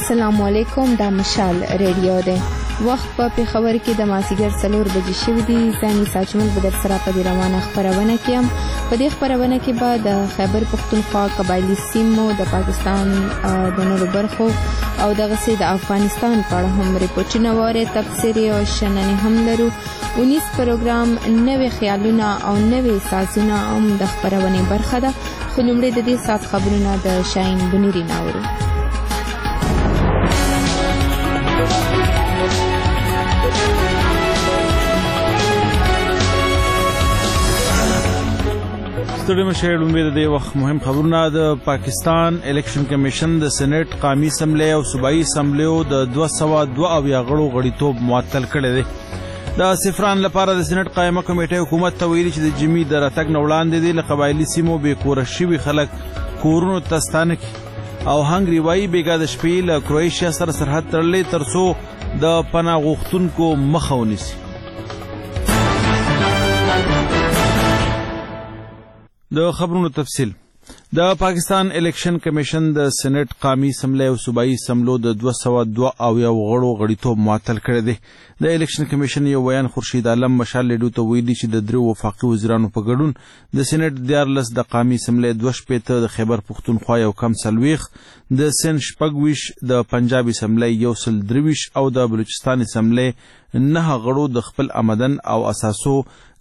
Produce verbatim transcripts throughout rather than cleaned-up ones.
السلام علیکم. دا مشال ریډیو دی. وخت په پېښور کې د مازدیګر څلور بجې شوي دي. ثاني ساجمل به در سره په دې روانه خپرونه کې یم. په دې خپرونه کې به د خیبر پښتونخوا قبایلي سیمو د پاکستان د نورو برخو او دغسې د افغانستان په اړه هم ریپورټونه واورئ، تبصرې او شننې هم لرو. اونیس پروګرام نوې خیالونه او نوې سازونه هم د خپرونې برخه ده. خو لومړی د دې ساعت خبرونه د شاهین بنوري ناورو. ستړي مشه لومړی د دې وخت مهم خبرونه. د پاکستان الیکشن کمیشن د سېنات قومي اسمبلی او صوبایي اسمبلیو د دوه سوه دوه اویا غړو غړیتوب معطل کړی دی. د صفران لپاره د سېنات قایمه کمیټې حکومت ته ویلي چې د جمعې د راتګ نه وړاندې دي له قبایلي سیمو بې کوره شوي خلک کورونو ته ستانه کړي. او هنګري وایي بېګا د شپې له کروئیشیا سره سرحد تړلی تر څو د پناه غوښتونکو مخه ونیسي. د خبرونو تفصیل. د پاکستان الیکشن کمیشن د سېنات قومي اسمبلی او صوبایي اسمبلو د دوه سوه دوه اویا غړو غړیتوب معطل کړی دی. د الیکشن کمیشن یو ویان خورشید عالم مشال لیډو ته ویلي چې د درې وفاقي وزیرانو په ګډون د سېنات دیارلس د قومي اسمبلی دوه شپېته د خیبر پښتونخوا یو کم څلوېښت د سند شپږ ویشت د پنجاب اسمبلی یو سل درې ویشت او د بلوچستان اسمبلی نهه غړو د خپل آمدن او اساسو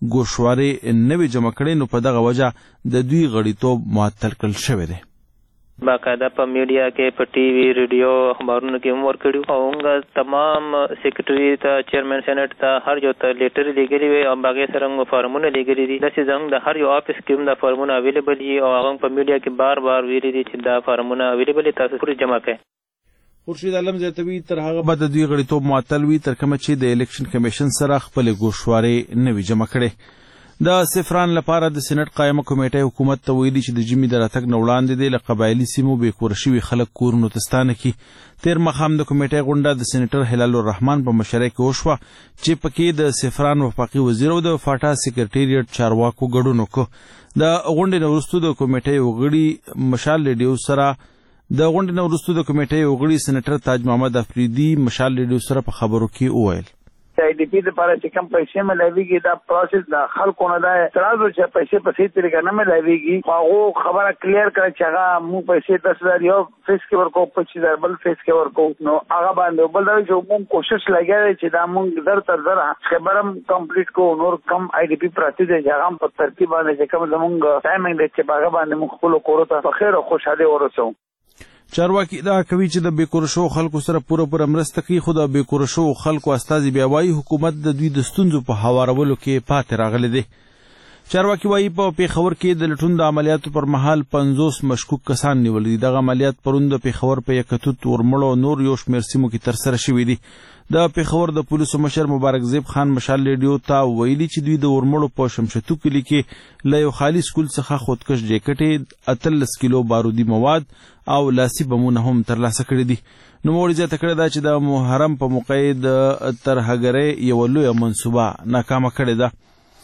ګوشوارې نوې جمع کړې، نو په دغه وجه د دوی غړیتوب معطل کړل شوی دی. باقاعده په میډیا کې په ټي وي ریډیو خبرونو کې هم ورکړي او موږ تمام سیکرټري ته چیرمن سېنات ته هر یو ته لیټر لیږلي وي او هغې سره موږ فارمونه لیږلي دي. داسې زموږ د هر یو آفس کې هم دا فارمونه اویلیبل دي او هغه په میډیا کې بار بار ویلي دي چې دا فارمونه اویلیبل دي، تاسو پورې جمع کړئ. خورشید عالم زیاتوي تر هغه به د دوی غړیتوب معطل وي تر کومه چې د الیکشن کمیشن سره خپلې ګوشوارې نه وي جمع کړې. د صفران لپاره د سېنات قایمه کمیټې حکومت ته ویلي چې د جمعې د راتګ نه وړاندې دی له قبایلي سیمو بې کوره شوي خلک کورونو ته ستانه کړي. تېر ماښام د کمیټې غونډه د سېنیټر هلال الرحمن په مشرۍ کې وشوه چې پکې د صفران وفاقي وزیر او د فاټا سکرټریټ چارواکو ګډون وکړ. د غونډې نه وروسته د کمیټې یو غړي مشال لیډیو سره د غونډې نه وروسته د کمیټې یو غړي سېنیټر تاج محمد افریدي مشال لیډیو سره په خبرو کې وویل آئی ڈی پی لپاره چې کوم پیسې ملاویږي دا پروسس د خلکو نه دی ترازو چې پیسې په صحیح طریقه نه ملاویږي. هغه خبره کلیر کړه چې هغه موږ پیسې دس هزار یو فیس کې ورکو، پچیس هزار بل فیس کې ورکو. نو هغه باندې بل دا چې موږ کوشش لګیا دی چې دا موږ در تر در خبرم کمپلیټ کو. نور کم آئی ډي پی پراتی دی چې هغه په ترتیب باندې چې کوم زموږ ټایمینګ دی چې هغه باندې موږ خپل کورو ته په خیر او خوشحالي ورسو. چارواکي دا کوي چې د بېکوره شوو خلکو سره پوره پوره مرسته کوي، خو د بېکوره شوو خلکو استازي بیا وایي حکومت د دوی د ستونزو په هوارولو کې پاتې راغلی دی. چارواکي وایي په پېښور کې د لټون د عملیاتو پر مهال پنځوس مشکوک کسان نیول دي. دغه عملیات پرون د پېښور په یکتوت، ورمړو او نور یو شمېر سیمو کې ترسره شوي دي. د پېښور د پولیسو مشر مبارک زیب خان مشال لیډیو ته ویلي چې دوی د ورمړو په شمشتو کلي کې له یو خالي سکول څخه خودکش جیکټې، اتلس کیلو بارودي مواد او لاسي بمونه هم ترلاسه کړي دي. نوموړي زیاته کړې ده چې د محرم په موقع د ترهګرۍ یوه لویه منصوبه ناکامه کړې ده.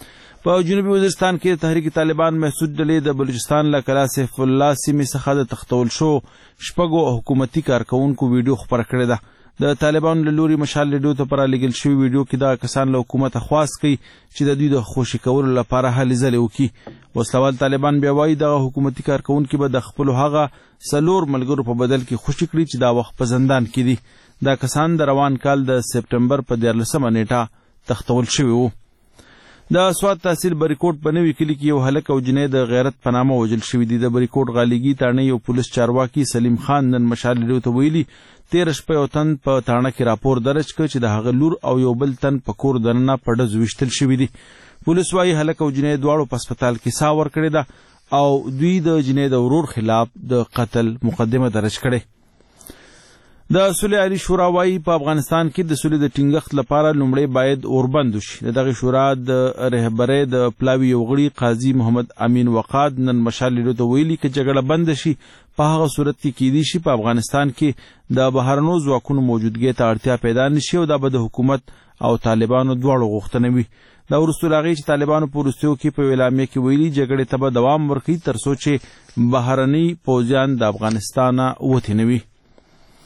په جنوبي وزیرستان کې تحریک طالبان محسود ډلې د بلوچستان له کلا سیف الله سیمې څخه د تختول شو شپږو حکومتي کارکوونکو ویډیو خپره کړې ده. د طالبانو له لوري مشال لیډیو ته پر لیږل شوي ویډیو کې دغه کسان له حکومته خواست کوي چې د دوی د خوشي کولو لپاره هلې ځلې وکړي. وسلوال طالبان بیا وایي دغه حکومتي کارکوونکي به د خپلو هغه څلور ملګرو په بدل کې خوشي کړي چې دا وخت په زندان کې دي. دا کسان د روان کال د سپټمبر په دیارلسمه نیټه تختول شوي وو. د سوات تحصیل بریکوټ په نوي کلي کې یو هلک او جنۍ د غیرت په نامه وژل شوي دي. د بریکوټ غالیګي تاڼۍ یو پولیس چارواکي سلیم خان نن مشال لیډیو ته ویلي تېره شپه یو تن په تاڼه کې راپور درج کړ چې د هغه لور او یو بل تن په کور دننه په ډزو ویشتل شوي دي. پولیس وایي هلک او جنۍ دواړو په هسپتال کې ساه ورکړې ده او دوی د جنۍ د ورور خلاف د قتل مقدمه درج کړې. د سولې عالي شورا وایي په افغانستان کې د سولې د ټینګښت لپاره لومړی باید اوربند وشي. د دغې شورا د رهبرۍ د پلاوي یو غړي قاضي محمد امین وقاد نن مشال لیډیو ته ویلي که جګړه بنده شي په هغه صورت کې کیدی شي په افغانستان کې د بهرنو ځواکونو موجودګۍ ته اړتیا پیدا نشي او دا به د حکومت او طالبانو دواړو غوښتنه وي. دا وروسته له هغې چې طالبانو په وروستیو کې په اعلامیه کې ویلي جګړې ته به دوام ورکوي تر څو چې بهرني پوځیان د افغانستانه وتې نه وي.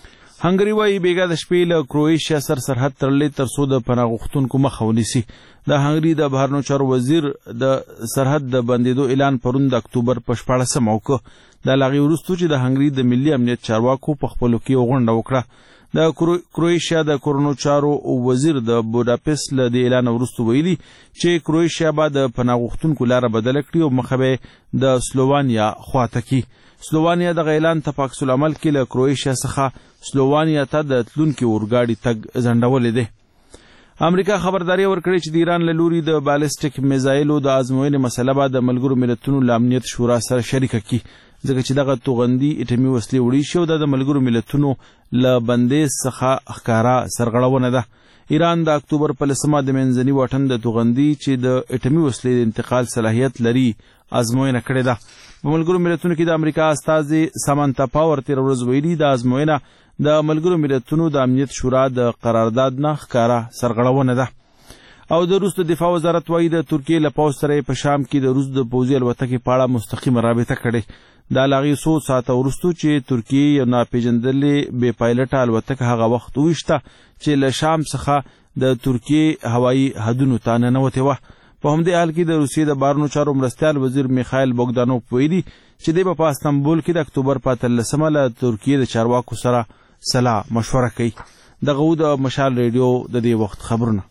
هنګری وايي بیګا د شپې له کروئیشیا سر سرحد تړلې تر څو د پناه غوښتونکو مخه ونیسي. د هنګری د بهرنیو چارو وزیر د سرحد د بندېدو اعلان پرون د اکتوبر په شپاړسمه وکړ. د لاغي وروسته چې د هنګری د ملي امنیت چارواکو په خپلو کې غونډه وکړه. د کروئیشیا د کورونو چارو وزیر د بوداپست له دې اعلان وروسته ویلي چې کروئیشیا به د پناه غوښتونکو لاره بدله کړي او مخه به د سلووانیا خواته کړي. سلووانیا دغه اعلان ته په عکس العمل کې له کروئیشیا څخه سلووانیا ته د تلونکي اورګاډي تګ ځنډولی دی. امریکا خبرداري ورکړې چې د ایران له لوري د بالستیک میزایلو د ازموینې مسله به د ملګرو ملتونو له امنیت شورا سره شریکه کړي، ځکه چې دغه توغندي اټمي وسلې وړي شي او دا د ملګرو ملتونو له بندیز څخه ښکاره سرغړونه ده. ایران د اکتوبر په لسمه د منځني واټن د توغندي چې د اټمي وسلې د انتقال صلاحیت لري ازموینه کړې ده. په ملګرو ملتونو کې د امریکا استازي سامانتا پاور تېره ورځ ویلي د ازموینه د ملګرو ملتونو د امنیت شورا د قرارداد نه ښکاره سرغړونه ده. او د روس د دفاع وزارت وایي د ترکیې له پوځ سره په شام کې د روس د پوځي الوتکې په اړه مستقیمه رابطه کړې. دا له هغې څو ساعته وروسته چې ترکیې یو ناپېژندلې بې پایلټه الوتکه هغه وخت وویشته چې له شام څخه د ترکیې هوایي حدونو ته ننوتې وه. په همدې حال کې د روسیې د بهرنیو چارو مرستیال وزیر میخایل بوګدانوف ویلي چې دی به په استانبول کې د اکتوبر په اتلسمه له ترکیې د چارواکو سره سلا مشوره کوي. دغه و د مشال ریډیو د دې وخت خبرونه.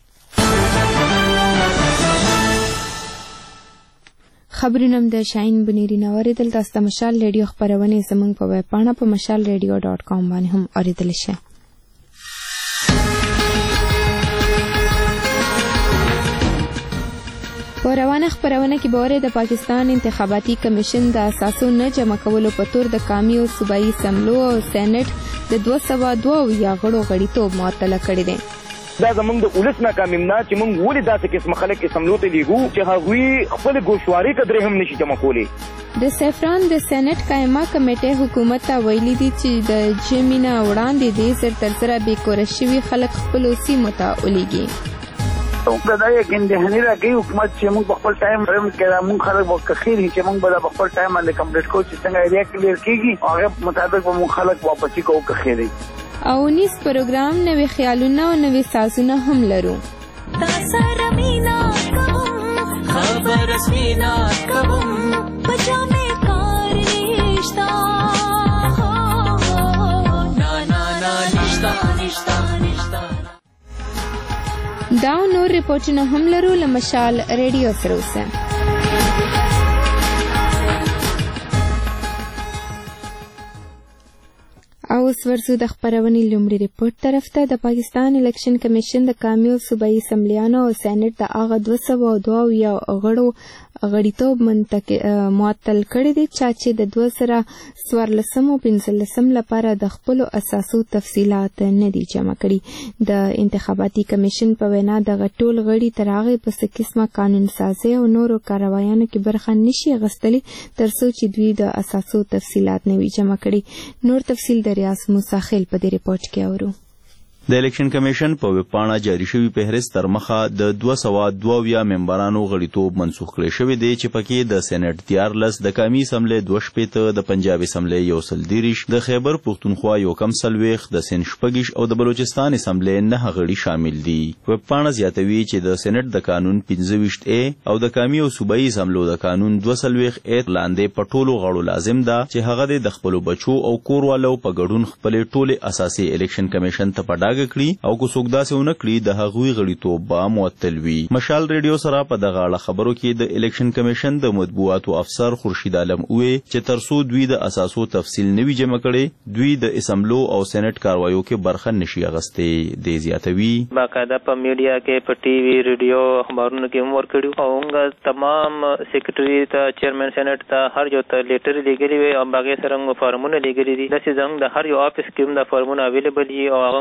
خبرونه د شاهین بنيري نه اوریدل. تاسو د مشال ریډیو خبرونه زموږ په ویب پاڼه په مشال ریډیو ډاټ کام باندې هم اوریدل شي. په روانه خبرونه کې به د پاکستان انتخاباتي کمیشن د اساسو نه جمع کولو په تور د قومي او صوبایي اسمبلو او سېنات د دوه سوه دوه اویا غړو غړیتوب معطله کړی دی. دا زمونږ د ولس ناکامي نه چې موږ ولې داسې قسم خلک اسمبلو ته لیږو چې هغوی خپل ګوشواري قدرې هم نشي جمع کولی. د سیفران د سېنات قایمه کمیټې حکومت ته ویلي دي چې د ژمي نه وړاندې دې زر تر زره بېکوره شوي خلک خپلو سیمو ته ولیږي. موږ دا یقین دهني راکوي حکومت چې موږ په خپل ټایم فریم کې موږ خلک وکخېږي چې موږ به په خپل ټایم باندې کمپلیټ کوو چې څنګه ایریا کلیر کېږي هغه مطابق به موږ خلک واپسې کوو وکخېږي. او نیس پروګرام نوې خیالونه او نوې سازونه هم لرو. تاسره مینا کوم خبر اسمینا کوم پجامه کار نشتا نا نا نا نشتا نشتا نشتا. دا نور ریپورټونه هم لرو له مشال ریډیو سره اوسه. او اوس ورځو د خبرونې لومړي ریپورټ طرف ته. د پاکستان الیکشن کمیشن د قومي او صوبایي اسمبلیانو او سېنات د هغه دوه سوه دوه اویا غړو غړیتوب معطل کړی دی چا چې د دوه زره څوارلسم او پنځلسم لپاره د خپلو اساسو تفصیلات نه دي جمع کړي. د انتخاباتي کمیشن په وینا دغه ټول غړي تر هغې پسې قسمه قانون سازۍ او نورو کاروایانو کې برخه نشي اخیستلی تر څو چې دوی د اساسو تفصیلات نه وي جمع کړي. نور تفصیل د ریاض موسی خیل په دې ریپورټ کې اورو. د الیکشن کمیشن په ویب پاڼه جاری شوی فهرست تر مخه د دوه سوه دوه اویا ممبرانو غړیتوب منسوخ کړی شوی دی چې پکې د سېنات دیارلس، د قومي اسمبلۍ دوه شپېته، د پنجاب اسمبلۍ یو سل دېرش، د خیبر پښتونخوا یو کم څلوېښت، د سند شپږ او د بلوچستان اسمبلۍ نهه غړي شامل دي. ویب پاڼه زیاتوي چې د سېنات د قانون پنځه ویشت ا او د قومي او صوبایي اسمبلو د قانون دوه څلوېښت ا لاندې په ټولو غړو لازم ده چې هغه د خپلو بچو او کوروالو په ګډون خپلې ټولې اساسي الیکشن کمیشن ته په ډاګه کړي او که څوک داسې ونه کړي د هغوی غړیتوب به معطل وي. مشال ریډیو سره په دغه اړه خبرو کې د الیکشن کمیشن د مطبوعاتو افسر خورشید عالم وویل چې تر څو دوی د اساسو تفصیل نه وي جمع کړی دوی د اسمبلو او سېنات کاروایو کې برخه نشي اخیستی. دی زیاتوي باقاعده په میډیا کې په ټي وي ریډیو خبرونو کې هم ورکړي او موږ تمام سیکرټري ته چیرمن سېنات ته هر یو ته لیټر لیږلي وي او هغې سره موږ فارمونه لیږلي دي. داسې زموږ د هر یو آفس کې هم دا فارمونه اویلیبل دي او هغه په میډیا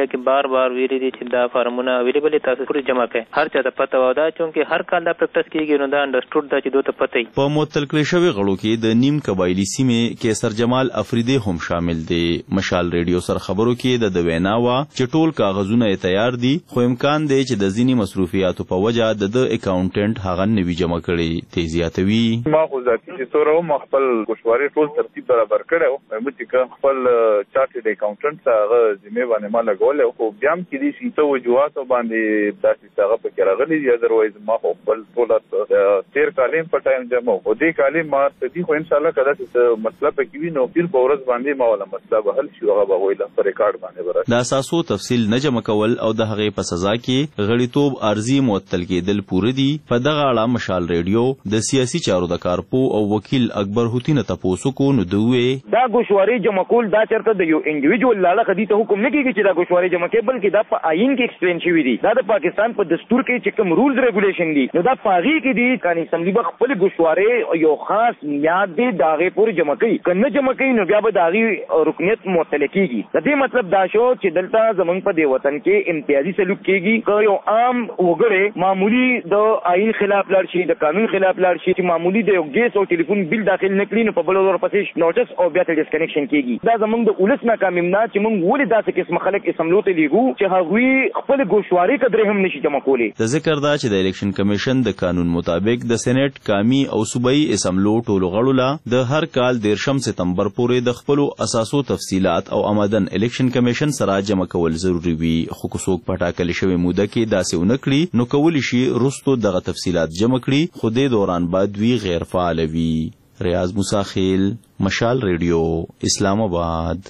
میډیا کې بار بار ویلي دي چې دا فارمونه اویلیبل تاسو پورې جمع کړئ. هر چا ته پته و دا چونکې هر کال دا پریکټس کیږي نو دا انډرسټوډ دا چې دوی ته پته وي. په معطل کړې شوې غړو کې د نیم قبایلي سیمې کیسر جمال افریدی هم شامل دی. مشال ریډیو سره خبرو کې د وینا وا چې ټول کاغذونه یې تیار دي خو امکان دی چې د ځینې مصروفیاتو په وجه د د اکاونټنټ هغه نوي جمع کړي. تیزیاتوي ما خو ذاتي چې تور ما خپل ګوشواري ټول ترتیب برابر کړو مې چې خپل چارټډ اکاونټنټ هغه ذمہ باندې ما لګول او بیا هم کې دي چې ته وجوهات باندې داسې هغه په کې راغلي دي. اذروایز ما خپل ټول تیر کالم په ټایم جمع او دې کالم ما ته خو ان شاء الله کله چې مسله پکې وي نو پیر په ورځ باندې ما ولا مسله به حل شي هغه به ویل په ریکارډ باندې ورته. د اساسو تفصیل نه جمع کول او د هغې په سزا کې غړیتوب عرضی معطل کېدل پوره دي. په دغه اړه مشال ریډیو د سیاسي چارو د کارپو او وکیل اکبر هوتی نه تاسو کو نو دوی دا ګوشواري جمع کول دا چرته د یو انډیویډوال لاله خدي ته حکم نه کیږي چې دا ګوشواري جمع کې بلکې دا په آئین کې ایکسپلین شوی دی. دا د پاکستان په دستور کې چې کوم رولز ریګولیشن دي نو دا پاغي کې دي کانی اسمبلی به خپل ګوشواري یو خاص میاد دی داغه پورې جمع کوي کنه جمع کوي نو بیا به داغي رکنیت معطل کیږي. د دې مطلب دا شو چې دلته زمونږ په دی وطن کې امتیازي سلوک کیږي که یو عام وګړی معمولی د آئین خلاف لاړ شي د قانون خلاف لاړ شي چې معمولی د یو ګیس او ټلیفون بل داخل نکړي نو په بل ور پسې نوټس او بیا ته ډسکنیکشن کیږي. دا زمونږ د ولس ناکامي نه چې موږ ولې داسې قسم خلک اسمبلو ته لیږو چې هغوی خپل ګوشواري قدرې هم نشي جمع کولی. د ذکر دا چې د الیکشن کمیشن د قانون مطابق د سېنات قومي او صوبایي اسمبلو ټولو غړو لا د هر کال دیرشم سپتمبر پورې د خپل اساسو تفصيلات او آمدن الیکشن کمیشن سره جمع کول ضروری وي. خو کو څوک په ټاکل شوی موده کې داسې ونکړي نو کولی شي رستو دغه تفصيلات جمع کړي خو د دوران بعد وی غیر فعال وي. ریاض موسی خیل مشال ریډیو اسلام آباد.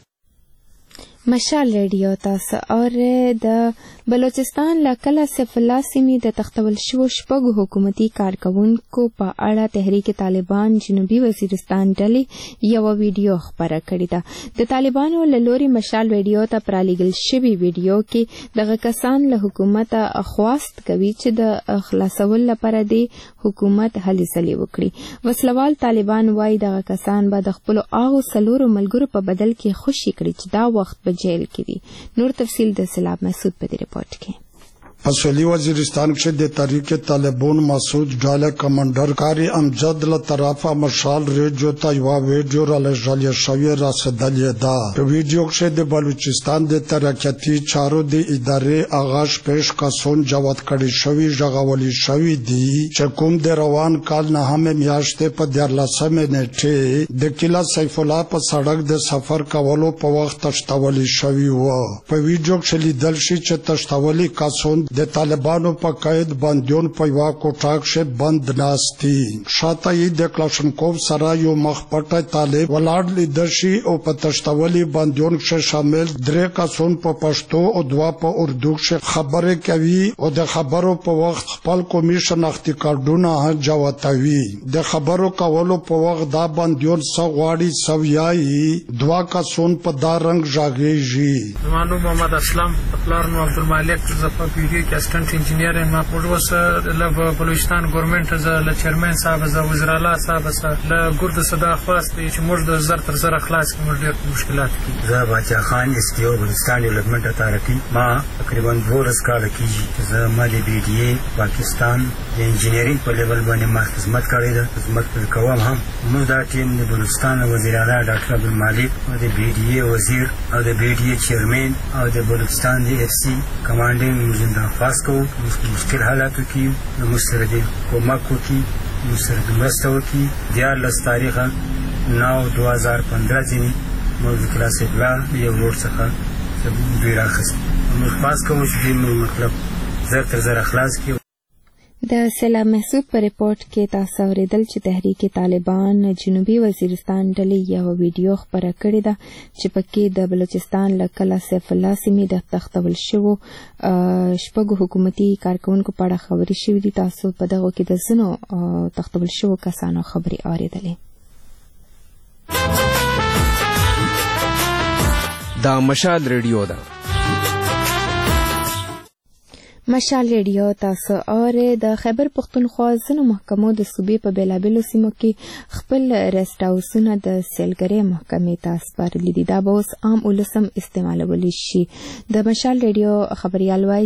مشال ریډیو تاسو اور د بلوچستان له کله سیف الله سیمې د تختول شو شپږ حکومتي کارکونکو په اړه تحریک طالبان جنوبي وزیرستان ډلې یو ویډیو خبره کړې ده. د طالبانو له لوري مشال ریډیو ته پرالیږل شوی ویډیو کې دغه کسان له حکومت خواست کوي چې د خلاصول لپاره د حکومت هلې ځلې وکړي. وسلوال طالبان وایي دغه کسان به د خپلو هغو څلورو ملګرو په بدل کې خوشي کړي چې دا وخت جیل کې دي. نور تفصیل د سلام مسعود په دې رپورت کې. پسولی وزیرستان کې د تحریک طالبان مسعود ډاله کمانډر کاری امجد له طرفه مشال ریډیو ته یو ویډیو را لږه شوی راسدلې ده. په ویډیو کې د بلوچستان د ترقیاتي چارو د ادارې آغاز پیش کسون جواب کړی شوی ژغولي شوی دی چې کوم د روان کال نه هم میاشتې په دیارلسمه نیټه د کلا سیف الله په سړک د سفر کولو په وخت تشتولي شوی و. په ویډیو کې لیدل شي چې تشتولي کسون د طالبانو په قید بندیون په یو کوټه کې بند ناشتي شاته یې د کلاشنکوف سره یو مخپټه طالب ولاړ لیدل شي او په تشتولي بندیون کې شامل درې کسان په پښتو او دوا په اردو کې خبرې کوي او د خبرو په وخت خپل کومي شناختی کارډونه جواتوي. د خبرو کولو په وخت دا بندیون سغواړي سویایي دوا کسان په دا رنگ ژاغېږي. زمانو محمد اسلام پلار نو عبدالمالک زفا پیډي کې اسسټنټ انجینیر ما پروس له بلوچستان ګورنمنت ز له چیرمن صاحب ز وزیر اعلی صاحب ز له ګورد صدا خواست چې موږ د زر تر زر خلاص کې موږ ډېر مشکلات کې زه باچا خان استیو بلوچستان ډیولپمنٹ اتارټي ما تقریبا ورس کال کې زه مالي بي ډي اي پاکستان د انجینرینګ په لیول باندې ما خدمت کړې ده. خدمت پر کوم هم موږ دا ټیم د بلوچستان وزیر اعلی ډاکټر عبدالمالک او د بي ډي اي وزیر او د بي ډي اي چیرمن او د بلوچستان د اف سی کمانډینګ زنده خاص کو مشکل حالاتو کې د مسردي کومک وکړي مسرد مرسته وکړي. دیارلس تاریخه نو دو هزار پندرہ ځینې موږ کلاس ابلا یو روډ څخه دوی راخست موږ خاص کوم چې مطلب زر تر زر خلاص کړي. د سلام مسعود په ریپورت کې تاسو اوریدل چې تحریک طالبان جنوبي وزیرستان ډلې یو ویډیو خبره کړې ده چې پکې د بلوچستان له کلا سیف الله سیمې د تختول شوو شپږو حکومتي کارکونکو په اړه خبرې شوې دي. تاسو په دغه کې د ځینو تختول شوو کسانو خبرې اوریدلې. دا مشال ریډیو ده. مشال ریډیو تاسو اورئ. د خیبر پښتونخوا ځینو محکمو د صوبې په بیلابیلو سیمو کې خپل ریسټ هاوسونه د سیلګرۍ محکمې ته سپارلي دي. دا به اوس عام ولسم استعمالولی شي. د مشال ریډیو خبریال وایي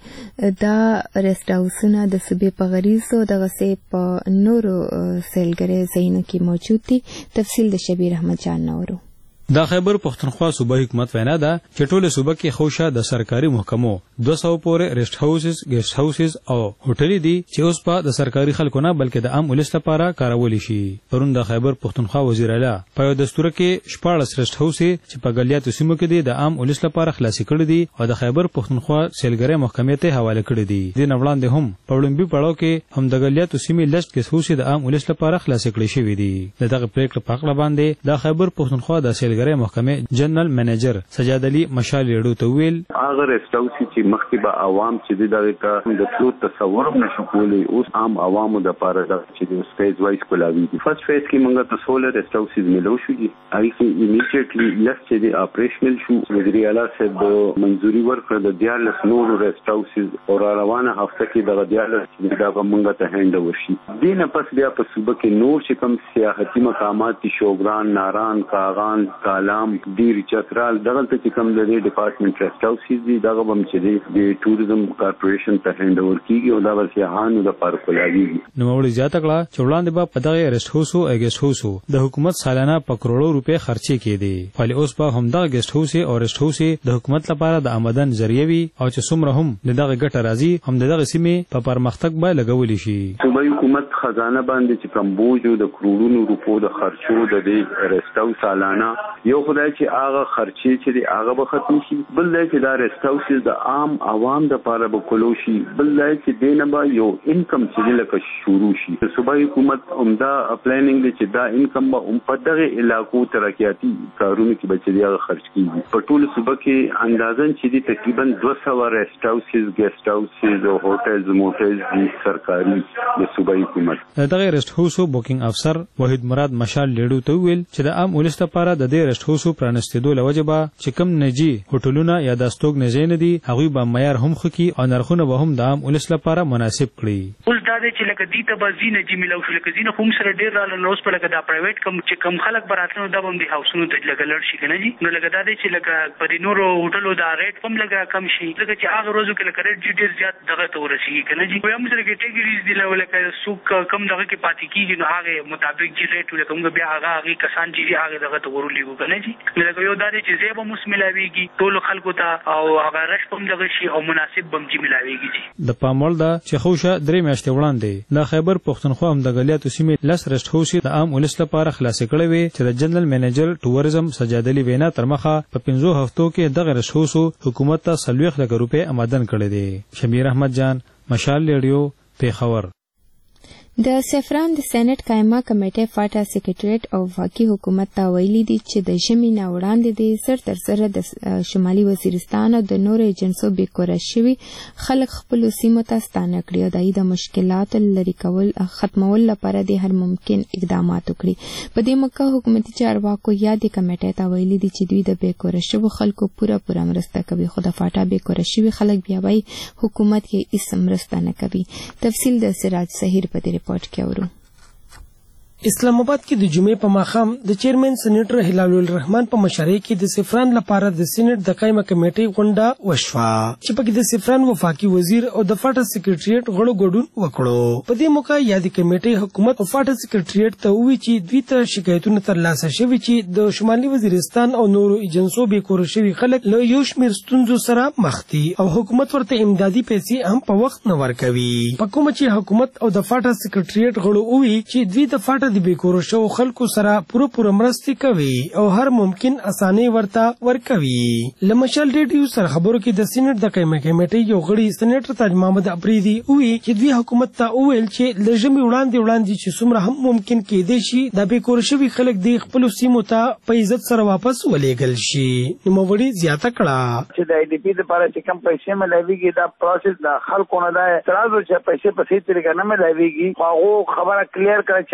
چې دا ریسټ هاوسونه د صوبې په غریزو دغسې په نورو سیلګرۍ ځایونو کې موجود دي. تفصیل د شبیر احمد جان نورو. دا خیبر پښتونخوا صوبه حکومت وینا ده چې ټوله صوبه کې خوشه د سرکاري محکمو دو سو پورې ریسټ هاوسز، ګیسټ هاوسز او هوټلې دي چې اوس په د سرکاري خلکو نه بلکې د عام ولس لپاره کارول شي. پرون د خیبر پښتونخوا وزیر اعلی په یو دستور کې شپاړس ریسټ هاوس چې په ګلیاتو سیمو کې دي د عام ولس لپاره خلاصي کړي دي او د خیبر پښتونخوا سیلګرۍ محکمې ته حواله کړي دي. د نوړاندې هم په وړاندې پړاو کې هم د ګلیاتو سیمې لست ګیسټ هاوس د عام ولس لپاره خلاصي کړي شوی دي. دغه پریکړه په اړه باندې د خیبر پښتونخوا د سیلګرۍ محکمې جنرال منیجر سجاد علي مشال ریډیو ته ویل هغه ریسټ هاوس چې مخکې به عوام چې دغه ته د ټول تصور نشو کولی اوس عام عوامو د لپاره د چې د سپیس وایس کولاوي دي. فرست فیز کې موږ ته سولر ریسټ هاوسز ملو شو دي. هغه کې ایمیډیټلی لس چې د اپریشنل شو وزیر اعلی صاحب منځوري ورکړه د دیارلس نور ریسټ هاوسز او روانه هفته کې د دیارلس چې دا به موږ ته هند وشي. دینه پس بیا په صوبه کې نور چې کوم سیاحتي مقامات دي شوګران، ناران، کاغان، کالام، ډیر چترال دغه چې کوم د ډپارټمنټ ریسټ هاوسز دي دغه هم چې د ټوریزم کارپوریشن ته هند اور کیږي او دا ورسیاهانو د پاره کولاوي. نو وړي زیاته کړه چې وړاندې به په دغه ریسټ هاوس او ګیسټ هاوس د حکومت سالانه په کروڑو روپے خرچي کېدي. خالي اوس په همدغه ګیسټ هاوس او ریسټ هاوس د حکومت لپاره د آمدن ذریعہ وي او چې څومره هم دغه ګټه راځي هم دغه سیمې په پرمختګ به لګولې شي. صوبایي حکومت خزانه باندې چې کوم بوج د کروڑونو روپو د خرچو د ریسټ هاوس سالانه یو خدای چې هغه خرچي چې دی هغه به ختم شي. بل دی چې دا ریسټ هاوسز د عام عوام د لپاره به کولو شي. بل دی چې دینه به یو انکم چې لکه شروع شي. صوبایي حکومت عمده پلانینګ دی چې دا انکم به هم په دغه علاقو ترقیاتي کارونو کې به چې دی هغه خرچ کیږي. په ټول صوبه کې اندازن چې دی تقریبا دوه سوه ریسټ هاوسز، ګیسټ هاوسز او هوټلز موټلز دي سرکاري د صوبایي حکومت. دغه ریسټ هاوس بوکینګ افسر وحید مراد مشال لیډو ته ویل چې د عام ولس لپاره د دې ریسټ هاوس پرانستېدو لوجه به چې کوم نجی هوټلونه یا د استوګ نجی نه دي هغوی به معیار هم خکي او نرخونه به هم د عام ولس لپاره مناسب کړي. اوس دا دی چې لکه دې ته به ځینې نجی ملو شو لکه ځینې هم سره ډېر راله نو اوس په لکه دا پرایویټ کم چې کم خلک به راتلو دا به هم د هاوسونو ته لکه لړ شي که نه جي. نو لکه دا دی چې لکه په دې نورو هوټلو دا ریټ هم لکه کم شي ځکه چې هغه ورځو کې لکه ریټ ډېر زیات دغه ته ورسېږي که نه جي. هم سره کیټګریز دي لکه څوک کم دغه کې پاتې کېږي نو هغې مطابق چې ریټ لکه موږ بیا هغه هغې کسان چې دي هغې دغه ته ورولېږو که نه جي. لکه یو دا دی چې ځای به مو ملاویږي ټولو خلکو ته او هغه رش هم دغه شي او مناسب بم چې ملاویږي. د پام وړ ده چې خوشه درې میاشتې وړاندې د خیبر پښتونخوا هم د ګلیاتو سیمې لس ریسټ هاوس د عام ولس لپاره خلاصې کړی وې چې د جنرال منیجر ټوریزم سجاد علي وینا تر مخه په پنځو هفتو کې دغه ریسټ هاوس حکومت ته څلوېښت لکه روپۍ آمدن کړی دی. شمیر احمد جان مشال ریډیو پیښور. د سفران د سېنات قائمه کمیټې فاټا سیکریټریټ او واقعي حکومت ته ویلي دي چې د ژمي نه وړاندې د سر تر سره د شمالي وزیرستان او د نورو ایجنسو بیکوره شوي خلک خپلو سیمو ته ستانه کړي او د مشکلاتو لرې کول ختمول لپاره د هر ممکن اقدامات وکړي. په دې موقع حکومتي چارواکو یا د کمیټې ته ویلي دي چې دوی د بیکوره شوو خلکو پوره پوره مرسته کوي خو د فاټا بیکوره شوي خلک بیا وایي حکومت یې هیڅ مرسته نه کوي. تفصیل د سراج سحیر په دې پوډ کې اورو. اسلام آباد کې د جمعې په ماښام د چیرمن سېنیټر هلال الرحمن په مشرۍ کې د سفران لپاره د سېنیټ د قائمه کمیټې غونډه وشوه چې پکې د سفران وفاقي وزیر او د فاټا سیکریټریټ غړو ګډون وکړو. په دې موقع یادې کمیټې حکومت او فاټا سیکریټریټ ته وویل چې دوی ته شکایتونه ترلاسه شوي چې د شمالي وزیرستان او نورو ایجنسو بیکوره شوي خلک له یو شمېر ستونزو سره مخ دي او حکومت ورته امدادي پیسې هم په وخت نه ورکوي. په کومه چې حکومت او د فاټا سیکریټریټ غړو وویل چې دوی د فاټا د بیکوره شوو خلکو سره پوره پوره مرستې کوي او هر ممکن اسانۍ ورته ورکوي. له مشال ریډیو سره خبرو کې د سېنیټ د قائمه کمیټې یو غړي سېنیټر تاج محمد افریدي وویل چې دوی حکومت ته وویل چې له ژمي وړاندې وړاندې چې څومره هم ممکن کېدی شي دا بیکوره شوي خلک د خپلو سیمو ته په عزت سره واپس ولېږل شي. نوموړي زیاته کړه چې د آی ډي پي لپاره چې کوم پیسې ملاویږي دا پروسس د خلکو نه ده ترازو چې پیسې په صحیح طریقه نه ملاویږي هغه خبره کلیر کړه چې هغه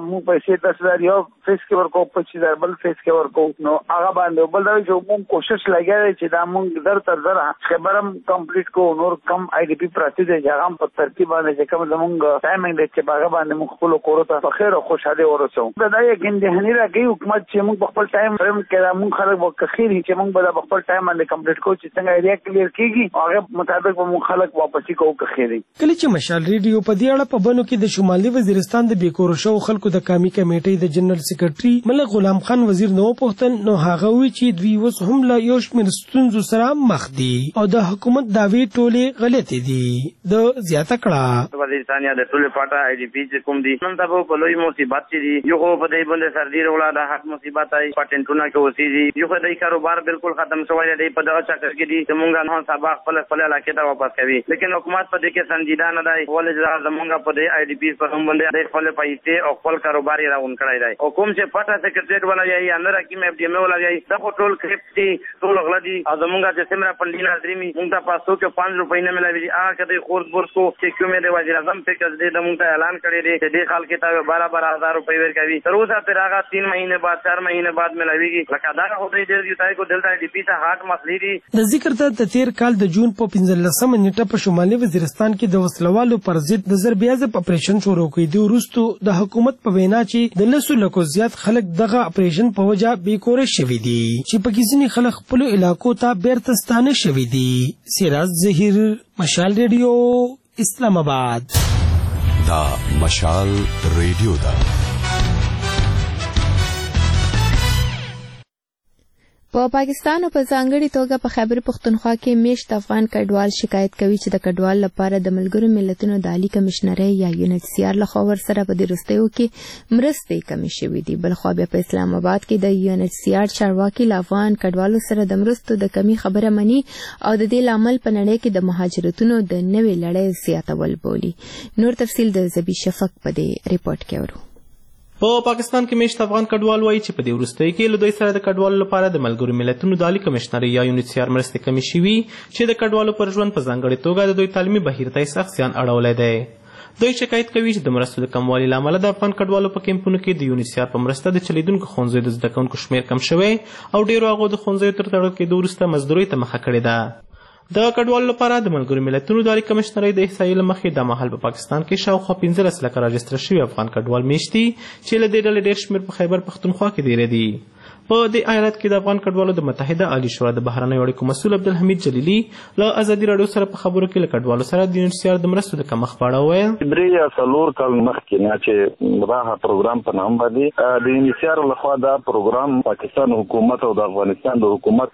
مو پیسې دس هزار یو فیس کې ورکو پچیس هزار بل فیس کې ورکو نو هغه باندې بل دا چې موږ کوشش لګیا چې دا موږ در تر در خبرم کمپلیټ کو نور کم آی ډی پی پراتی دي هغه په ترتیب باندې چې کوم زموږ ټایمینګ دی چې هغه باندې موږ خپل کورو ته په خیر او خوشاله ورسو دا دا یقین دي هني راګي حکومت چې موږ خپل ټایم فریم کړه موږ خلک وکخیر چې موږ به خپل ټایم باندې کمپلیټ کو چې څنګه ایریا کلیر کیږي هغه مطابق موږ خلک واپس کو کخیر کله چې مشال ریډیو په دې اړه په بنو کې د شمالي وزیرستان د بیکور شو خلکو د قومي کمیټې د جنرال سیکریټري ملک غلام خان وزیر نو پوښتن نو هغه وی چې دوی اوس هم لا یو شمېر ستونزو سره مخ دي او د حکومت داوی ټولې غلطې دي د زیاته کړه وزیرستان یا د ټولې پاټه آی ډي پی چې کوم دي نن تاسو په لوی مصیبت دي یو خو په دې باندې سردي وروړه د حق مصیبت آی پټنټونه کې اوسېږي یو خو د کاروبار بالکل ختم شوی دی په دغه چکر کې دي چې مونږ نه سبا خپل خپل علاقې ته واپس کوي لیکن حکومت په دې کې سنجیده نه دی ولې زمونږ په دې آی ډي پی په هم باندې د خپل پیسې او خپل کاروبار یې راون کړی دی او کوم چې پټه سیکریټریټ ولا یا نه راکې مې اف ډي ایم ولا یا د ټول کرپټي ټول غلطي او زمونږ چې سمرا پندینا درېمي مونږ ته پاسو کې پانچ روپۍ نه ملایوي هغه کده خورد بورس کو چې کومې د وزیر اعظم په کس دې د مونږ ته اعلان کړی دی چې دې خال کې تا بارہ بارہ ہزار روپۍ ورکوي تر اوسه پر هغه تین مہینے بعد چار مہینے بعد ملایويږي لکه دا خو دې دې تای کو دلته ډي پی ته هارت مسلې دي د ذکر ته د تیر کال د جون په پنځلسمه نیټه په شمالي وزیرستان کې د وسلوالو پر ضد د ضربیازه اپریشن شروع کړي دی وروسته د حکومت په وینا چې د لسو لکو زیات خلک دغه اپریشن په وجه بیکوره شوي دي چې په کیسنی خلک خپل علاقو ته بیرته ستانه شوي دي سراج ظهیر مشال ریډیو اسلام آباد دا مشال ریډیو دا په پاکستان او په ځانګړي توګه په خیبر پختونخوا کې میشت افغان کډوال شکایت کوي چې د کډوال لپاره د ملګرو ملتونو د عالی کمشنرۍ یا یو ان ایچ سی آر لخوا ورسره په دې وروستیو کې مرستې کمې شوې دي بلخوا بیا په اسلام آباد کې د یو ان ایچ سی آر چارواکي له افغان کډوالو سره د مرستو د کمی خبره مني او د دې لامل په نړۍ کې د مهاجرتونو د نوې لړۍ زیاتول بولي نور تفصیل د زبی شفق په دې ریپورت کې ورو په پاکستان کې میشت افغان کډوال وایي چې په دې وروستیو کې له دوی سره د کډوالو لپاره د ملګرو ملتونو د عالی کمشنرۍ یا یو ان ایچ سی آر مرستې کمې شوي چې د کډوالو پر ژوند په ځانګړې توګه د دوی تعلیمي بهیر ته یې سخت زیان اړولی دی دوی شکایت کوي چې د مرستو د کموالي له امله د افغان کډوالو په کیمپونو کې د یو ان ایچ سی آر په مرسته د چلیدونکو ښوونځیو د زده کوونکو شمېر کم شوی او ډېرو هغو د ښوونځیو تر تړل کېدو وروسته مزدورۍ ته مخه کړې ده د کډوالو لپاره د ملګرو ملتونو د عالی کمشنرۍ د احصایې له مخې دا مهال په پاکستان کې شاوخوا پنځلس لکه راجستر شوي افغان کډوال میشت دي چې له دې ډلې ډېر شمېر په خیبر پختونخوا کې ډېره دي په دې ایالت کې د افغان کډوالو د متحده عالی شورا د بهرنیو اړیکو مسؤل عبدالحمید جلیلي له ازادي راډیو سره په خبرو کې له کډوالو سره د یو ان ایچ سی آر د مرستو د کمښت په اړه وویل درې یا څلور کال مخکې نه چې راهه پروګرام په نام باندې د یو ان ایچ سی آر لخوا دا پروګرام پاکستان حکومت او د افغانستان د حکومت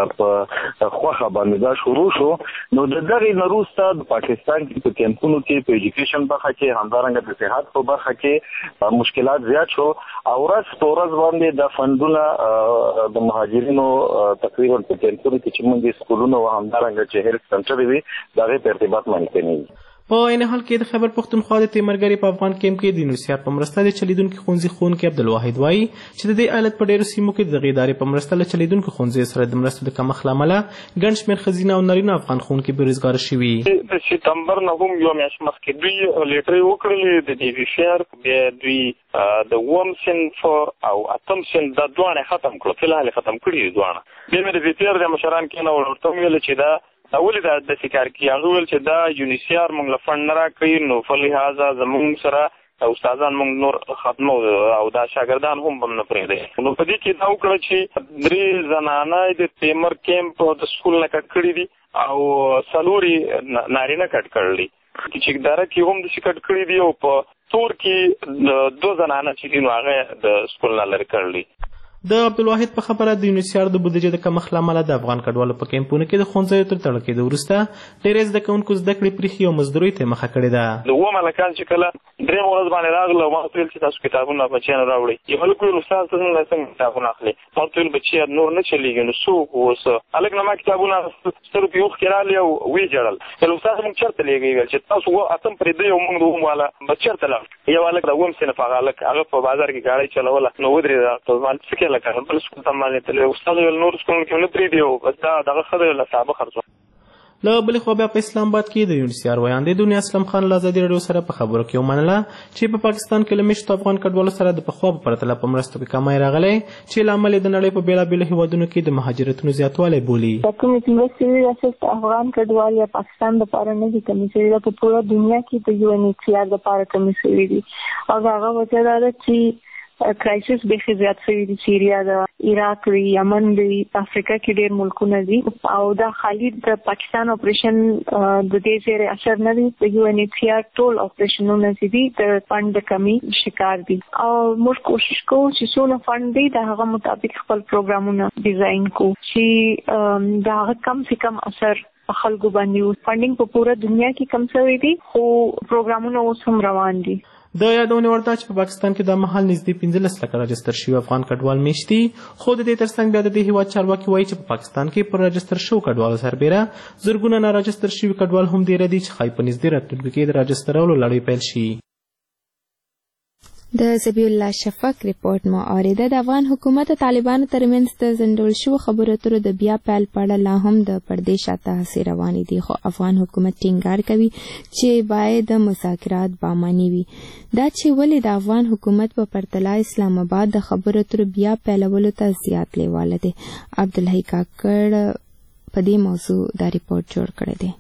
په خوخه باندې دا شروع شو نو د دغې نه وروسته د پاکستان کې په کیمپونو کې په ایجوکیشن برخه کې همدارنګه د صحت په برخه کې مشکلات زیات شو او ورځ په ورځ باندې د فندونه د مهاجرینو تقریبا په کیمپونو کې چې موږ سکولونه او همدارنګه چې هیلث سنټر وي دغه په ارتباط باندې کوي په عین حال کې د خیبر پختونخوا د تیمرګری په افغان کیمپ کې د یو ان ایچ سی آر په مرسته د چلیدونکو ښوونځي ښوونکی عبدالواحد وایي چې د دې ایالت په ډېرو سیمو کې د دغې ادارې په مرسته له چلیدونکو ښوونځیو سره د مرستو د کمښت له امله ګڼ شمېر ښځینه او نارینه افغان ښوونکي بېروزګاره شوي د سپتمبر نه هم یو میاشت مخکې دوی لیټرې وکړلې د ډي وي شیر بیا دوی د اووم صنف او اتم صنف دا دواړه ختم کړو فلحال ختم کړي دي دواړه بیا مې د وي پي ار د مشران کېنول ورته ویل چې دا ولې دا داسې کار کوي هغه ویل چې دا یو ان ایچ سی آر موږ له فنډ نه راکوي نو په لحاظه زموږ سره استادان موږ نور ختمو او دا شاګردان هم به نه پرېږدي نو په دې کې دا وکړه چې درې زنانه د تیمر کیمپ د سکول نه کټ کړي دي او څلور یې نارینه کټ کړي چې اداره کې هم داسې کټ کړي دي او په تور کې دوه زنانه چې دي نو هغه د سکول نه لرې کړي د عبدالواحد په خبره د یو ان ایچ سی آر د بودیجې د کمښت له امله د افغان کډوالو په کیمپونو کې د ښوونځیو تر تړل کېدو وروسته ډېری زده کوونکو زده کړې پرېښي او مزدورۍ ته یې مخه کړې ده د اووم هلکان چې کله درېیمه ورځ باندې راغله ما ورته ویل چې تاسو کتابونه بچیانو راوړئ یو هلک ویل استاد ته څنګه کتابونه اخلي ما ورته ویل بچیان نور نه چلېږي نو څوک اوس هلک نه ما کتابونه سترګو کې اوښکې رالې او ویې ژړل ویل استاد موږ چېرته لېږئ ویل چې تاسو اتم پرېږدئ او موږ د اووم والا به چېرته لاړ یو هلک د اووم صنف هغه هلک هغه په بازار کې ګاډۍ چلوله نو ودرېده ته ما څه کې لکه بل سکول ته باندې تللی استاد ویل نور سکولونو کې نه پرېږدي او بس دا دغه ښه دی له صحابه خرڅ له بلې خوا بیا په اسلام آباد کې د یونیسیار ویاندې دنیا اسلم خان له ازادي راډیو سره په خبرو کې ومنله چې په پاکستان کې له میشتو افغان کډوالو سره د پخوا په پرتله په مرستو کې کمی راغلی چې له امله د نړۍ په بېلابېلو هېوادونو کې د مهاجرتونو زیاتوالی بولي. کومې مرستې دي صرف افغان کډوال یا پاکستان دپاره نه دي کمې شوي، په ټوله دنیا کې د یو ان ایچ سی آر دپاره کمې شوي دي او د هغه وجه دا ده چې کرایسس بیخي زیات شوي دي. سیریا ده، عراق دی، یمن دی، افریقا کې ډېر ملکونه دي او دا خالي د پاکستان اپریشن د دې زیرې اثر نه دی. د یو ان ایچ سی آر ټول اپریشنونه چې دي د فنډ د کمی شکار دي او موږ کوشش کوو چې څونه فنډ دی د هغه مطابق خپل پروګرامونه ډیزاین کوو چې د هغه کم سے کم اثر په خلکو باندې وي. فنډینګ په پوره دنیا کې کم شوی دی خو پروګرامونه اوس هم روان دي. د یادونې وړ ده چې په پاکستان کې د مهال نږدې پنځلس لکه راجستر شوي افغان کډوال میشت دي، خو د دې ترڅنګ بیا د دې هېواد چارواکي وایي چې په پاکستان کې پر راجستر شوو کډوالو سربیره زرګونه ناراجستر شوي کډوال هم ډېره دي چې ښایي په نږدې راتلونکي کې د راجسترولو لړۍ پیل شي. د زبی الله شفق ریپورت مو اوریده. د افغان حکومت او طالبانو ترمنځ د ځنډول شوو خبرو اترو د بیا پیل په اړه لا هم د پردې شاته هڅې روانې دي، خو افغان حکومت ټینګار کوي چې باید د مذاکرات باماني وي. دا چې ولې د افغان حکومت په پرتله اسلام آباد د خبرو اترو بیا پیلولو ته زیات لیواله دی. عبدالحی کاکړ په دې موضوع دا ریپورت جوړ کړی دی.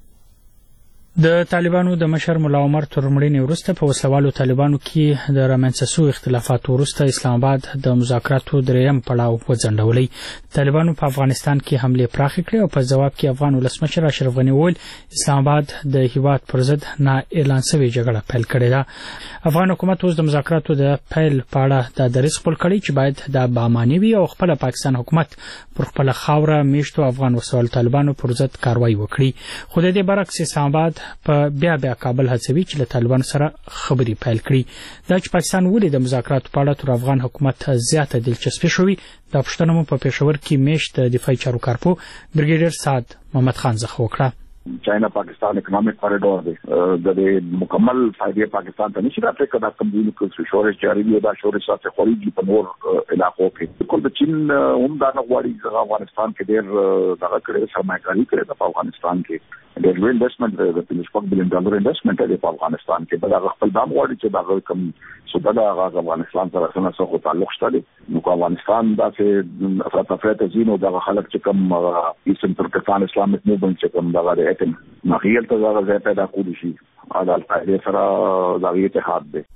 د طالبانو د مشر ملا عمر تر مړینې وروسته په وسلوالو طالبانو کې د رامنځته شوو اختلافاتو وروسته اسلام آباد د مذاکراتو درېیم پړاو وځنډولی. طالبانو په افغانستان کې حملې پراخې کړې او په ځواب کې افغان ولسمشر اشرف غني وویل اسلام آباد د هیواد پر ضد نا اعلان شوې جګړه پیل کړې ده. افغان حکومت اوس د مذاکراتو د پیل په اړه دا دریځ خپل کړی چې باید دا باماني وي او خپله پاکستان حکومت پر خپله خاوره میشتو افغان وسلوالو طالبانو پر ضد کاروایی وکړي. خو د دې برعکس اسلام آباد په بیا بیا کابل هڅوي چې له طالبانو سره خبرې پیل کړي. دا چې پاکستان ولې د مذاکراتو په اړه تر افغان حکومت زیاته دلچسپي شوې، دا پوښتنه مو په پېښور کې میشت د دفاعي چارو کارپو بریګیډیر سعد محمد خان څخه وکړه. چاینا پاکستان اکنامک کاریډور دی د دې مکمل فائدې پاکستان ته نشي راځي کدا کوم دی چې شورش جاری دی دا شورش سره خوريږي په نور علاقو کې. کله د چین هم دا غواړي چې افغانستان کې ډېر دغه کړي سرمایه‌کاري کړي په افغانستان کې ډېر ویل انویسټمنټ د پنځه بلین ډالر انویسټمنټ دی په افغانستان کې. بل هغه خپل دام غواړي چې دا کوم سودا د افغانستان سره څنګه تعلق شته. نو افغانستان دا چې افراط زینو د خلک چې کوم ایسن ترکستان اسلامک موومنت چې کوم دغه مخیل ته دا ځای پیدا کولی شي عدالت دې سره دا اتحاد دی.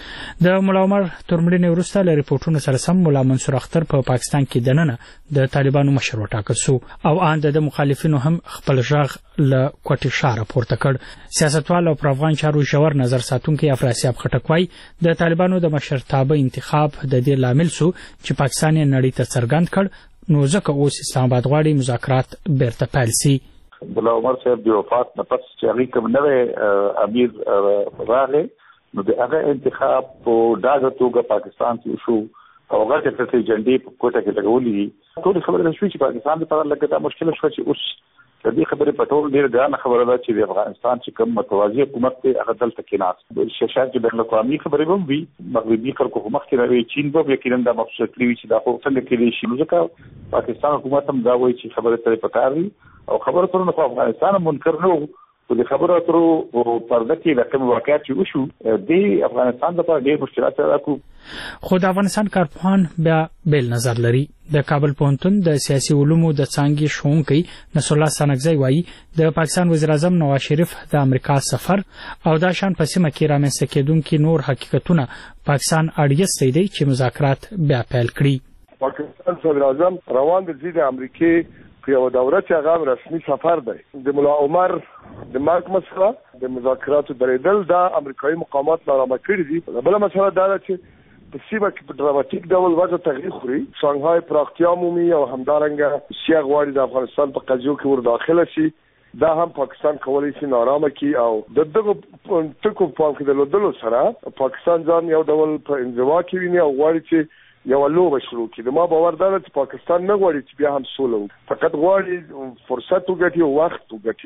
د ملا عمر تر مړینې وروسته له ریپورټونو سره سم ملا منصور اختر په پاکستان کې دننه د طالبانو مشر وټاکل شو او ان د مخالفینو هم خپل ژغ له کوټې شاره پورته کړ. سیاستوال او پر افغان چارو ژور نظر ساتونکي افراسیاب خټک وایي د طالبانو د مشرتابه انتخاب د دې لامل شو چې پاکستان یې نړۍ ته څرګند کړ، نو ځکه اوس اسلام آباد غواړي مذاکرات بیرته پیل شي. ملا عمر صاحب د وفات نه پس چې هغه کوم نوې امیر راغی نو د هغه انتخاب په ډاګه توګه پاکستان کې شو او هغه چې په جنډي په کوټه کې لګولې ټول خبره شوې چې پاکستان لپاره لګیدا مشکل شو چې اوس د دې خبرې په ټول ډیر ګرانه خبره ده چې د افغانستان چې کوم متوازی حکومت ته هغه دلته کې ناس د شاشات کې بین الاقوامي خبرې هم وي مغربي خلکو مخ کې راوي چین په یقینا د مقصد کړی چې دا خو څنګه کې شي نو ځکه پاکستان حکومت هم دا وایي چې خبره ترې پکاري او خبره ترونه په افغانستان منکر نه وو په دې خبره اترو پرده کې د کوم واقعیت چې وشو د افغانستان لپاره ډېر مشکلات راکو. خو د افغانستان کارپوهان بیا بیل نظر لري. د کابل پوهنتون د سیاسي علومو د څانګې ښوونکی نصر الله ستانکزی وایي د پاکستان وزیر اعظم نواز شریف د امریکا سفر او دا شان په سیمه کې رامنځته کېدونکي نور حقیقتونه پاکستان اړیستی دی چې مذاکرات بیا پیل کړي. پاکستان صدر اعظم روان د ځي د امریکې په یو دوره چې هغه رسمي سفر دی. د ملا عمر د مارک مسله د مذاکراتو درېدل دا امریکایي مقامات نارامه کړي دي. بله مسله دا ده چې په سیمه کې په ډراماتیک ډول وضع تغییر خوري. شانګهای پراختیا مومي او همدارنګه سیاه غواړي د افغانستان په قضیو کې ور داخله شي. دا هم پاکستان کولی شي نارامه کی او د دغه ټکو په پام کې د لودلو سره پاکستان ځان یو ډول په انزوا کې ویني او غواړي چې یو لوبه شروع کړي. ما باور ده چې پاکستان نه غواړي چې بیا هم سوله وکړي، فقط غواړي فرصت وګټي او وخت وګټي.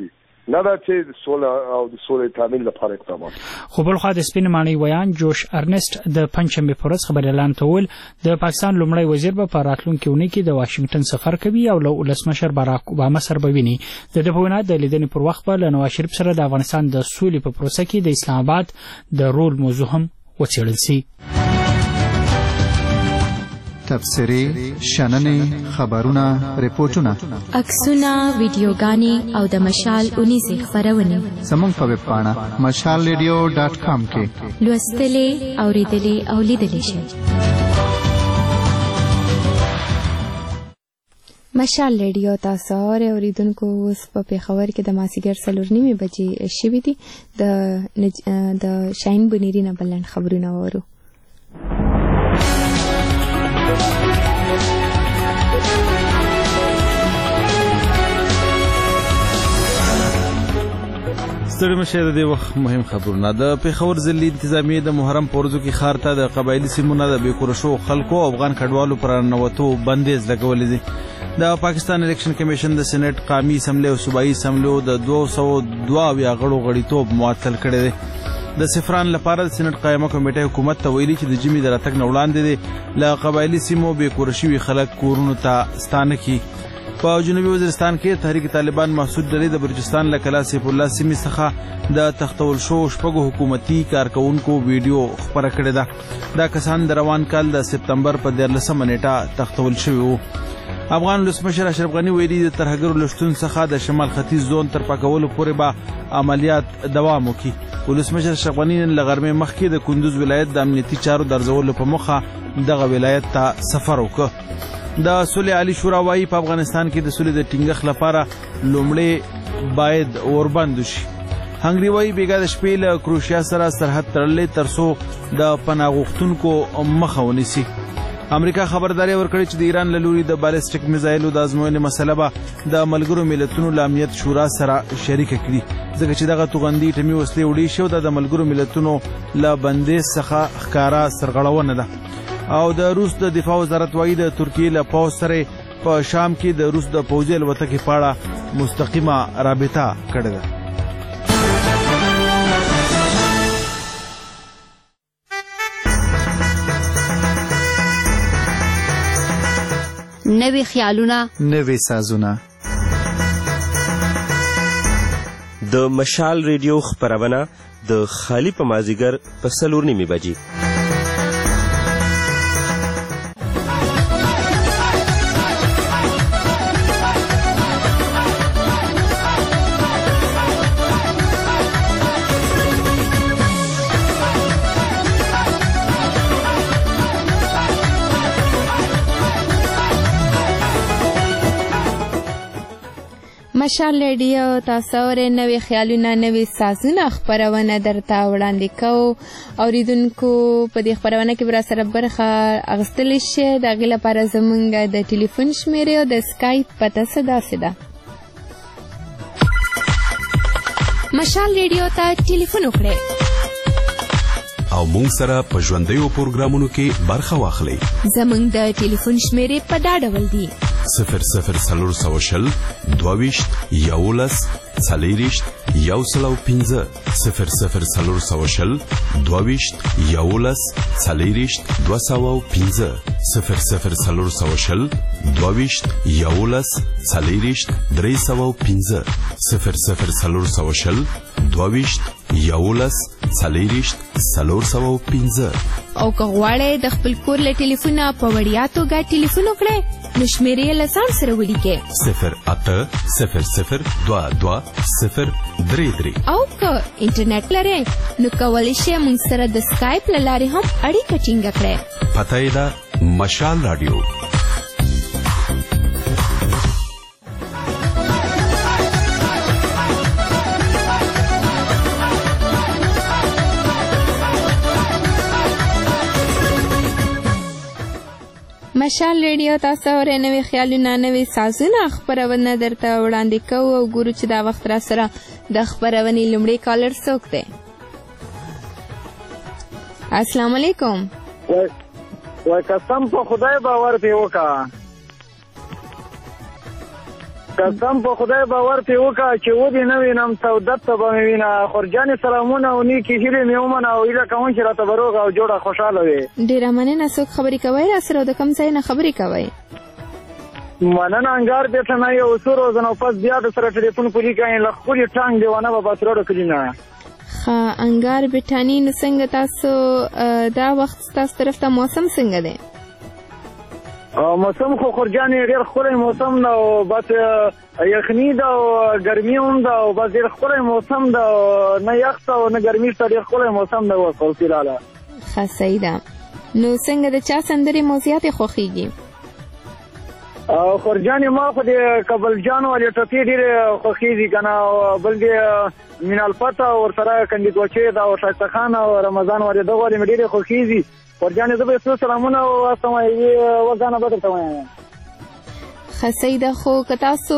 نه دا چې سوله او د سولې تامین لپاره اقدامات. خو بل خو د سپین مانی ویان جوش ارنست د پنځمې پر ورځ خبر اعلان کول د پاکستان لومړی وزیر به په راتلونکي اونۍ کې د واشنگټن سفر کوي او له ولسمشر باراک اوباما سره به ویني. د دې په وینا د لیدنې پر وخت به له نواز شریف سره د افغانستان د سولې په پروسه کې د اسلام آباد د رول موضوع هم وڅېړل شي. تفسیری شننې خبرونه ریپورتونه عکسونه ویډیوګانې او د مشال اونیزه خبرونه زموږ په ویب پاڼه مشال ریډیو ډاټ کام کې لوستلې اوریدلې او لیدلې شئ. مشال ریډیو تاسو اوریدونکو اوس په پیښور کې د ماسیګر څلور نیمې بجې شوې دي. د د شاهین بنيري نه بلند خبرونه وورو. ستړي مشه د دې وخت مهم خبرونه. د پیښور ضلعي انتظامیه د محرم پورزو کې ښار ته د قبایلي سیمونه د بېکوره شو خلکو او افغان کډوالو پر ننوتو بندیز لګولی دی. د پاکستان الیکشن کمیشن د سینټ قامي اسمبلی او صوبایي اسمبلیو د دوه سوه دوه اویا غړو غړیتوب معطل کړی دی. د صفران لپاره د سینټ قایمه کمیټه حکومت ته ویلي چې د جمعې د راتګ نه وړاندې دی له قبایلي سیمو بېکوره شوي خلک کورونو ته ستانه کړي. په جنوبي وزیرستان کې تحریک طالبان محسود ډلې د بلوچستان له کلا سیف الله سیمې څخه د تختول شو شپږو حکومتي کارکونکو ویډیو خپره کړې ده. دا کسان د روان کال د سپتمبر په دیارلسمه نیټه تختول شوي وو. افغان ولسمشر اشرف غني ویلي د ترهګرو له شتون څخه د شمال ختیځ زون تر پاکولو پورې به عملیات دوام وکړي. ولسمشر اشرف غني نن له غرمې مخکې د کندوز ولایت د امنیتي چارو د ارزولو په موخه دغه ولایت ته سفر وکړ. د صلح علی شورا وايي په افغانستان کې د صلح د ټینګښت لپاره لومړی باید اوربند شي. هنګري وايي بیګا د شپې له کروشیا سره سرحد تړلې ترڅو د پناه غوښتونکو مخه ونیسي. امریکا خبرداري ورکړې چې د ایران له لوري د بالستیک میزایلو د ازموینې مسله به د ملګرو ملتونو له امنیت شورا سره شریکه کړي ځکه چې دغه توغندي ټیمي وسلې وړې شو د ملګرو ملتونو له بندیز څخه ښکارا سرغړونه ده. او د روس د دفاع وزارت وايي د ترکیې له پوځ سره په شام کې د روس د پوځي الوتکې په اړه مستقیمه رابطه کړې ده. نوې خیالونه نوې سازونه د مشال ریډیو خبرونه د خالی په مازیګر په څلور نیمې بجې. مشال ریډیو تاسو ورې نوې خیالونه نوې سازونه خبرونه درته وړاندې کوو. اوریدونکو په دې خبرونه کې به سره برخه اخیستلی شئ. د هغې لپاره زموږ د ټلیفون شمیرې او د سکایپ پته څه داسې ده. مشال ریډیو ته ټلیفون وکړئ او مونږ سره په ژوندیو پروګرامونو کې برخه واخلئ. زموږ د ټلیفون شمیرې په دا ډول دي: صفر صفر څلور سوه شل دوه ویشت یولس څلېرویشت یو سل او پنځه صفر صفر څلور سوه شل دوه ویشت یولس څلېرویشت دوه سوه او پنځه صفر صفر څلور سوه شل دوه ویشت یولس څلېرویشت درې سوه او پنځه صفر صفر څلور سوه شل دوه ویشت یولس څلېرویشت څلور سوه او پنځه. او که غواړئ د خپل کور له ټلیفونه په وړیا توګه ټلیفون وکړئ نو شمیرې له ځان سره ولیکئ: صفر اته صفر صفر دوه دوه صفر درې درې. او که انټرنیټ لرئ نو کولی شئ موږ سره د سکایپ له لارې هم اړیکه ټینګه کړئ. پته یې ده مشال راډیو. مشال ریډیو تاسو ورې نوې خیالونه نوې سازونه خبرونه درته وړاندې کوو او ګورو چې دا وخت را سره د خبرونې لومړی کالر څوک دی. السلام علیکم. وای قسم په خدای باور پې وکړه. قسم په خدای باور پې وکړه چې ودې نه وینم سعودت ته به مې وینه خورجانې سلامونه او نیکې هیلې مې ومنه او هیله کوم چې راته به روغه او جوړه خوشحاله وي. ډېره مننه. څوک خبرې کوئ راسره او د کوم ځای نه خبرې کوئ؟ مننه انګار بیټه نه یو څو روزه نو پس بیا د سره ټلیفون پولي کوي له خپلې ټانګ دیوانه به بس روډه کلي نه. ښه انګار بیټاني نو څنګه تاسو دا وخت ستاسو طرف ته موسم څنګه دی؟ موسم خو خورجانې ډېر ښکلی موسم ده او بس یخني ده او ګرمي هم ده او بس ډېر ښکلی موسم ده نه یخ ته او نه ګرمي ته ډېر ښکلی موسم ده اوس فیلاله. ښه صحیح ده. نو څنګه د چا سندرې مو زیاتې خوښېږي؟ خورجانې ما خو د کابل جان والې ټپې ډېرې خوښېږي که نه او بل د مینال فتح ورسره کندي کوچې ده او ښایسته خان او رمضان والې دغه والې مې ډېرې خوښېږي. خورجانې زه به یې څو سلامونه واستم وګانه به درته وایم. ښه صحیح ده. خو که تاسو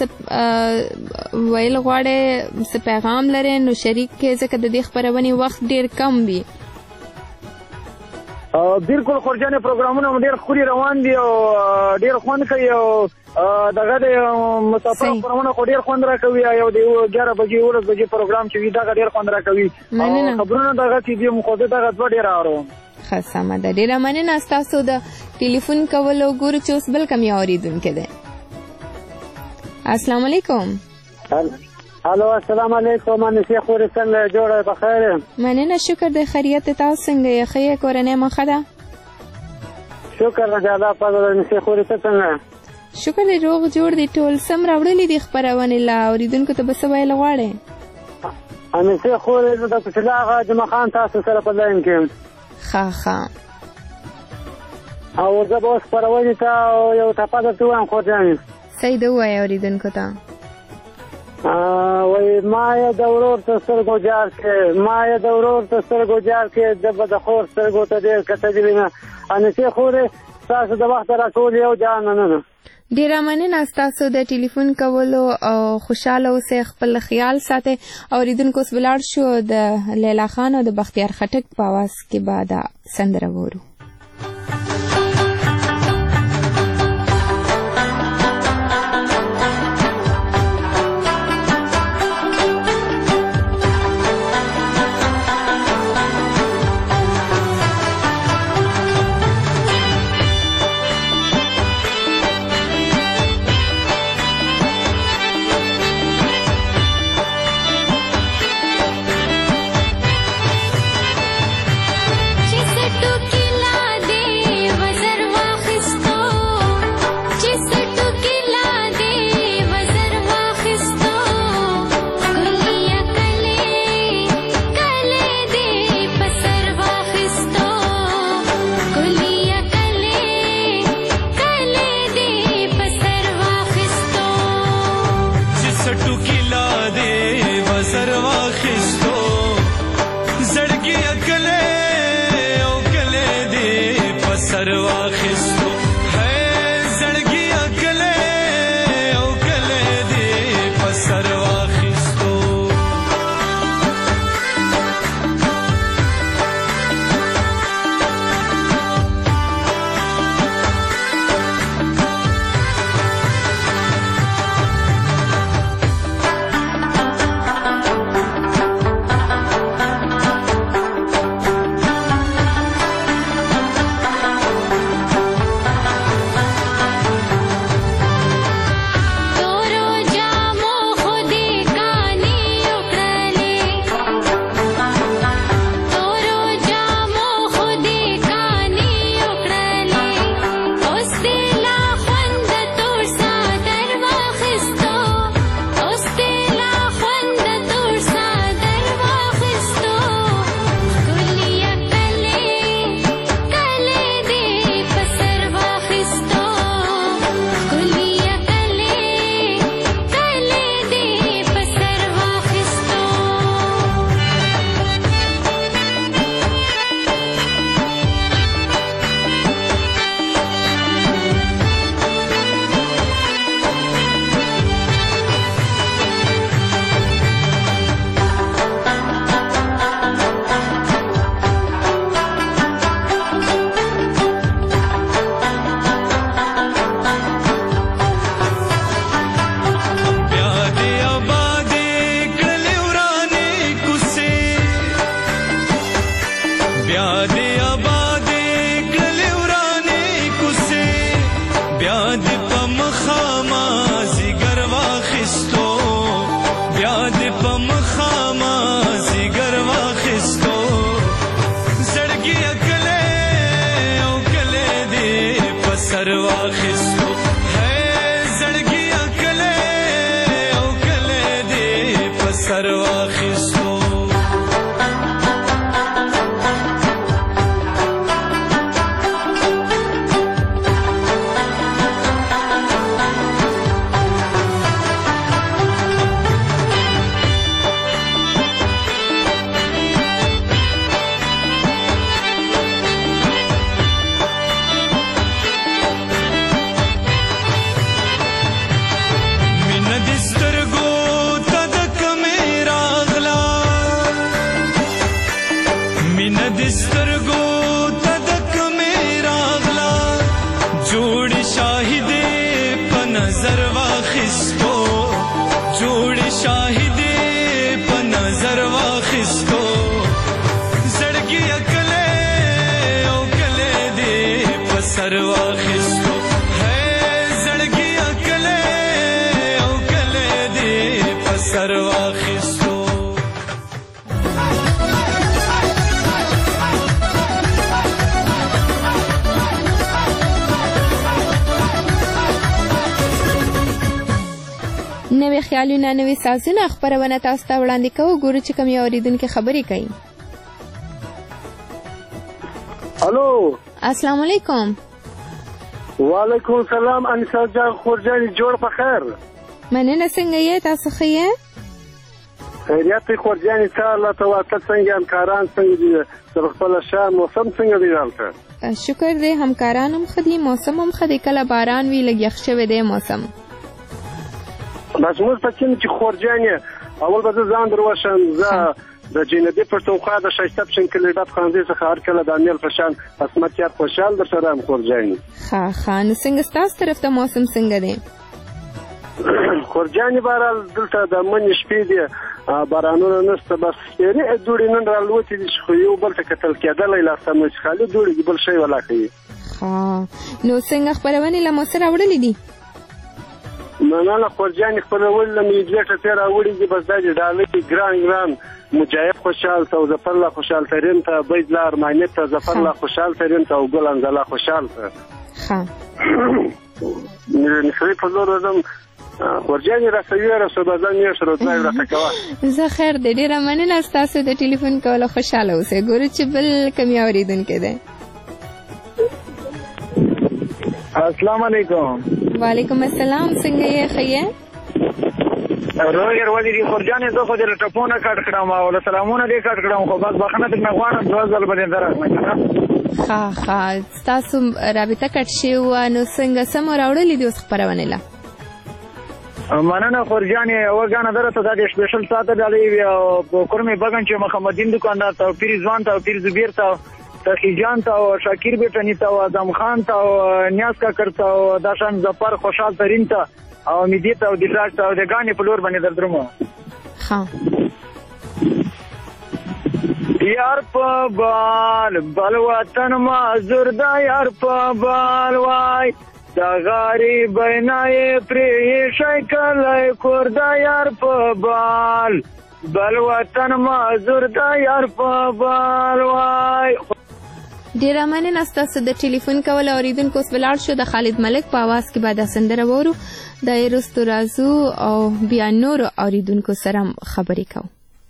ویل غواړئ څه پیغام لرئ نو شریک کړئ ځکه د دې خپرونې وخت ډېر کم وي. بالکل خورجانې پروګرامونه مو ډېر ښکلي روان دي او ډېر خوند کوي او دغه د مسافر خپرونه خو ډېر خوند راکوي یو د ګیاره بجې یولس بجې پروګرام چې وي دغه ډېر خوند راکوي او خبرونه دغسې دي خو زه دغه دوه ډېر اورم. ښه سمه ده. ډېره مننه ستاسو د ټلیفون کولو. ګورو چې اوس بل کوم یو اورېدونکی دی. السلام علیکم. الو السلام علیکم. انسې خورې څنګه جوړه بخیر؟ مننه شکر دی. خیریت تاسو څنګه یې؟ ښه یې کورنۍ مو ښه ده؟ شکر دی الله پاک. انسې خورې ته څنګه؟ شکر دی روغ جوړ دی. ټول سم راوړلي دي خپرونې له اورېدونکو ته به څه ویل غواړئ؟ انسې خورې زه د کوچلا هغه جمعه خان تاسو سره په لاین کې یم. ښه ښه. او زه به اوس خپرونې ته یو ټپه درته ووایم خورجانې. صحیح ده ووایه اورېدونکو ته. وایي ما یې د ورور تر سترګو جار کړې ما یې د ورور تر سترګو جار کړې ده به د خور سترګو ته ډېر کتلي وینه. انسې خورې ستاسو د وخت راټول یو جان مننه. ډېره مننه ستاسو د ټلیفون کولو او خوشحاله اوسئ. خپل خیال ساتئ. اورېدونکو اوس ولاړ شو د لیلا خان او د بختیار خټک په اواز کې به دا سندره وورو. Just a two kilo بیا دې آبادې کړلې ورانې کوڅې بیا دې په مخه مازدیګر واخیستو بیا دې په مخه مازدیګر واخیستو زړګي کلې او کلې دې په سر واخیستو زړګي کلې او کلې دې په سر واخیستو نوې خیالونه نوې سازونه خپرونه تاسو ته وړاندې کوو ګورو چې کوم یو اورېدونکي خبرې کوي. الو السلام علیکم. وعلیکم السلام انیسا جان خورجاني جوړ په خیر. مننه څنګه یې تاسو ښه یې؟ خیریت دی خورجاني څه الله ته واته څنګه همکاران څنګه دي تر خپله ښه موسم څنګه دی هلته؟ شکر دی همکاران هم ښه دي موسم هم ښه دی کله باران وي لږ یخ شوی دی موسم. بس موږ په چین چې خورجاني اول به زه ځان در وشم زه د جنوبي پښتونخوا د ښایسته پښین کلي ډب ښوونځي څخه هر کله د امیل په شان عصمت یار خوشحال در سره یم خورجاني. ښه ښه نو څنګه ستاسو طرف ته موسم څنګه دی؟ خورجاني بهرحال دلته د مني شپې دي بارانونه نشته بس ډېرې دوړې نن رالوتې دي چې خو یو بل ته کتل کېدلی لاسته نو چې خالي دوړې دي بل شی ولا کوي. ښه نو څنګه خپرونې له مو سره وړلې دي؟ مننه خورجاني خپرونې له مې دوې ټپې راوړي دي بس دا دي ډالۍ ګران ګران مجاهد خوشحال ته او ظفرالله خوشحال ترین ته بیضله ارماني ته ظفرالله خوشحال ترین ته او ګل انزله خوشحال ته. ښه نسوي په لور ځم خورجاني راسوي راسو به ځان یې سره ځای راته کوه. زه خیر دی ډېره مننه ستاسو د ټلیفون کولو خوشحاله اوسئ. ګورو چې بل کوم یو اورېدونکی دی. السلام علیکم. وعلیکم السلام څنګه یې ښه یې؟ روغ ولې دي خورجاني زه خو دې له ټپونه کټ کړم او له سلامونه دې کټ کړم خو بس بخښنه درنه غواړم دوه ځل به دې درغلم. ښه ښه ستاسو رابطه کټ شوې وه نو څنګه څه مو راوړلي دي اوس خپرونې له؟ مننه خورجاني یوه ګانه درته دا د سپیشل ساته ډالۍ وي او کورمې بګن چې محمدین دکاندار ته او پیر ځوان ته او پیر زبیر ته تقي جان ته او شاکر بیټني ته او اعظم خان ته او نیاز کاکر ته او داشان ظفر خوشحال ترین ته او امیدي ته او دراج ته او د ګانې په لور باندې در درومه. ښه یار په بال بل وطن معذور دا یار په بال وای دا غریب بینای پرې شي کله کور دا یار په بال بل وطن معذور دا یار په بال وای. ډېره مننه ستاسو د ټلیفون کول اورېدونکو اوس ولاړ شو د خالد ملک په اواز کې به دا سندره وورو د وروستو راځو او بیا نورو اورېدونکو سره خبرې کوو.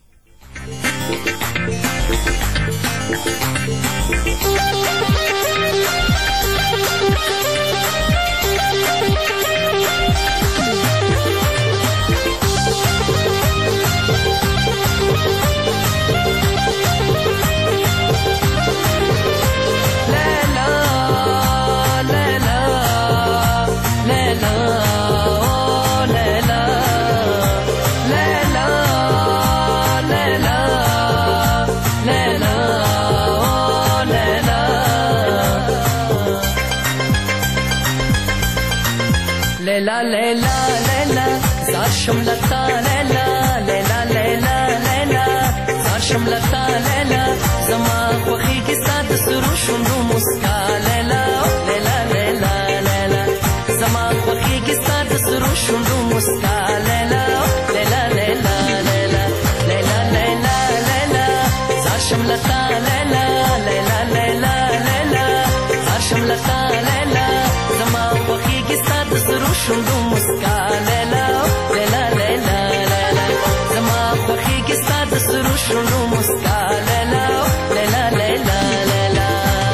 لیلا لیلا لیلا زار شملتا لیلا لیلا لیلا لیلا زار شملتا لیلا زما خوخی خوخیږي ستا د سرو شونډو مسکا لیلا لیلا لیلا لیلا زما خوخیږي ستا د سرو شونډو مسکا لیلا لیلا لیلا لیلا لیلا لیلا لیلا زاشم لتا لیلا لیلا لیلا لیلا زاشم لتا لیلا زما خوخیږي ستا د سرو شونډو مسکا لیلا لیلا لیلا لیلا زما خوخیږي ستا د سرو شونډو مسکا لیلا لیلا لیلا لیلا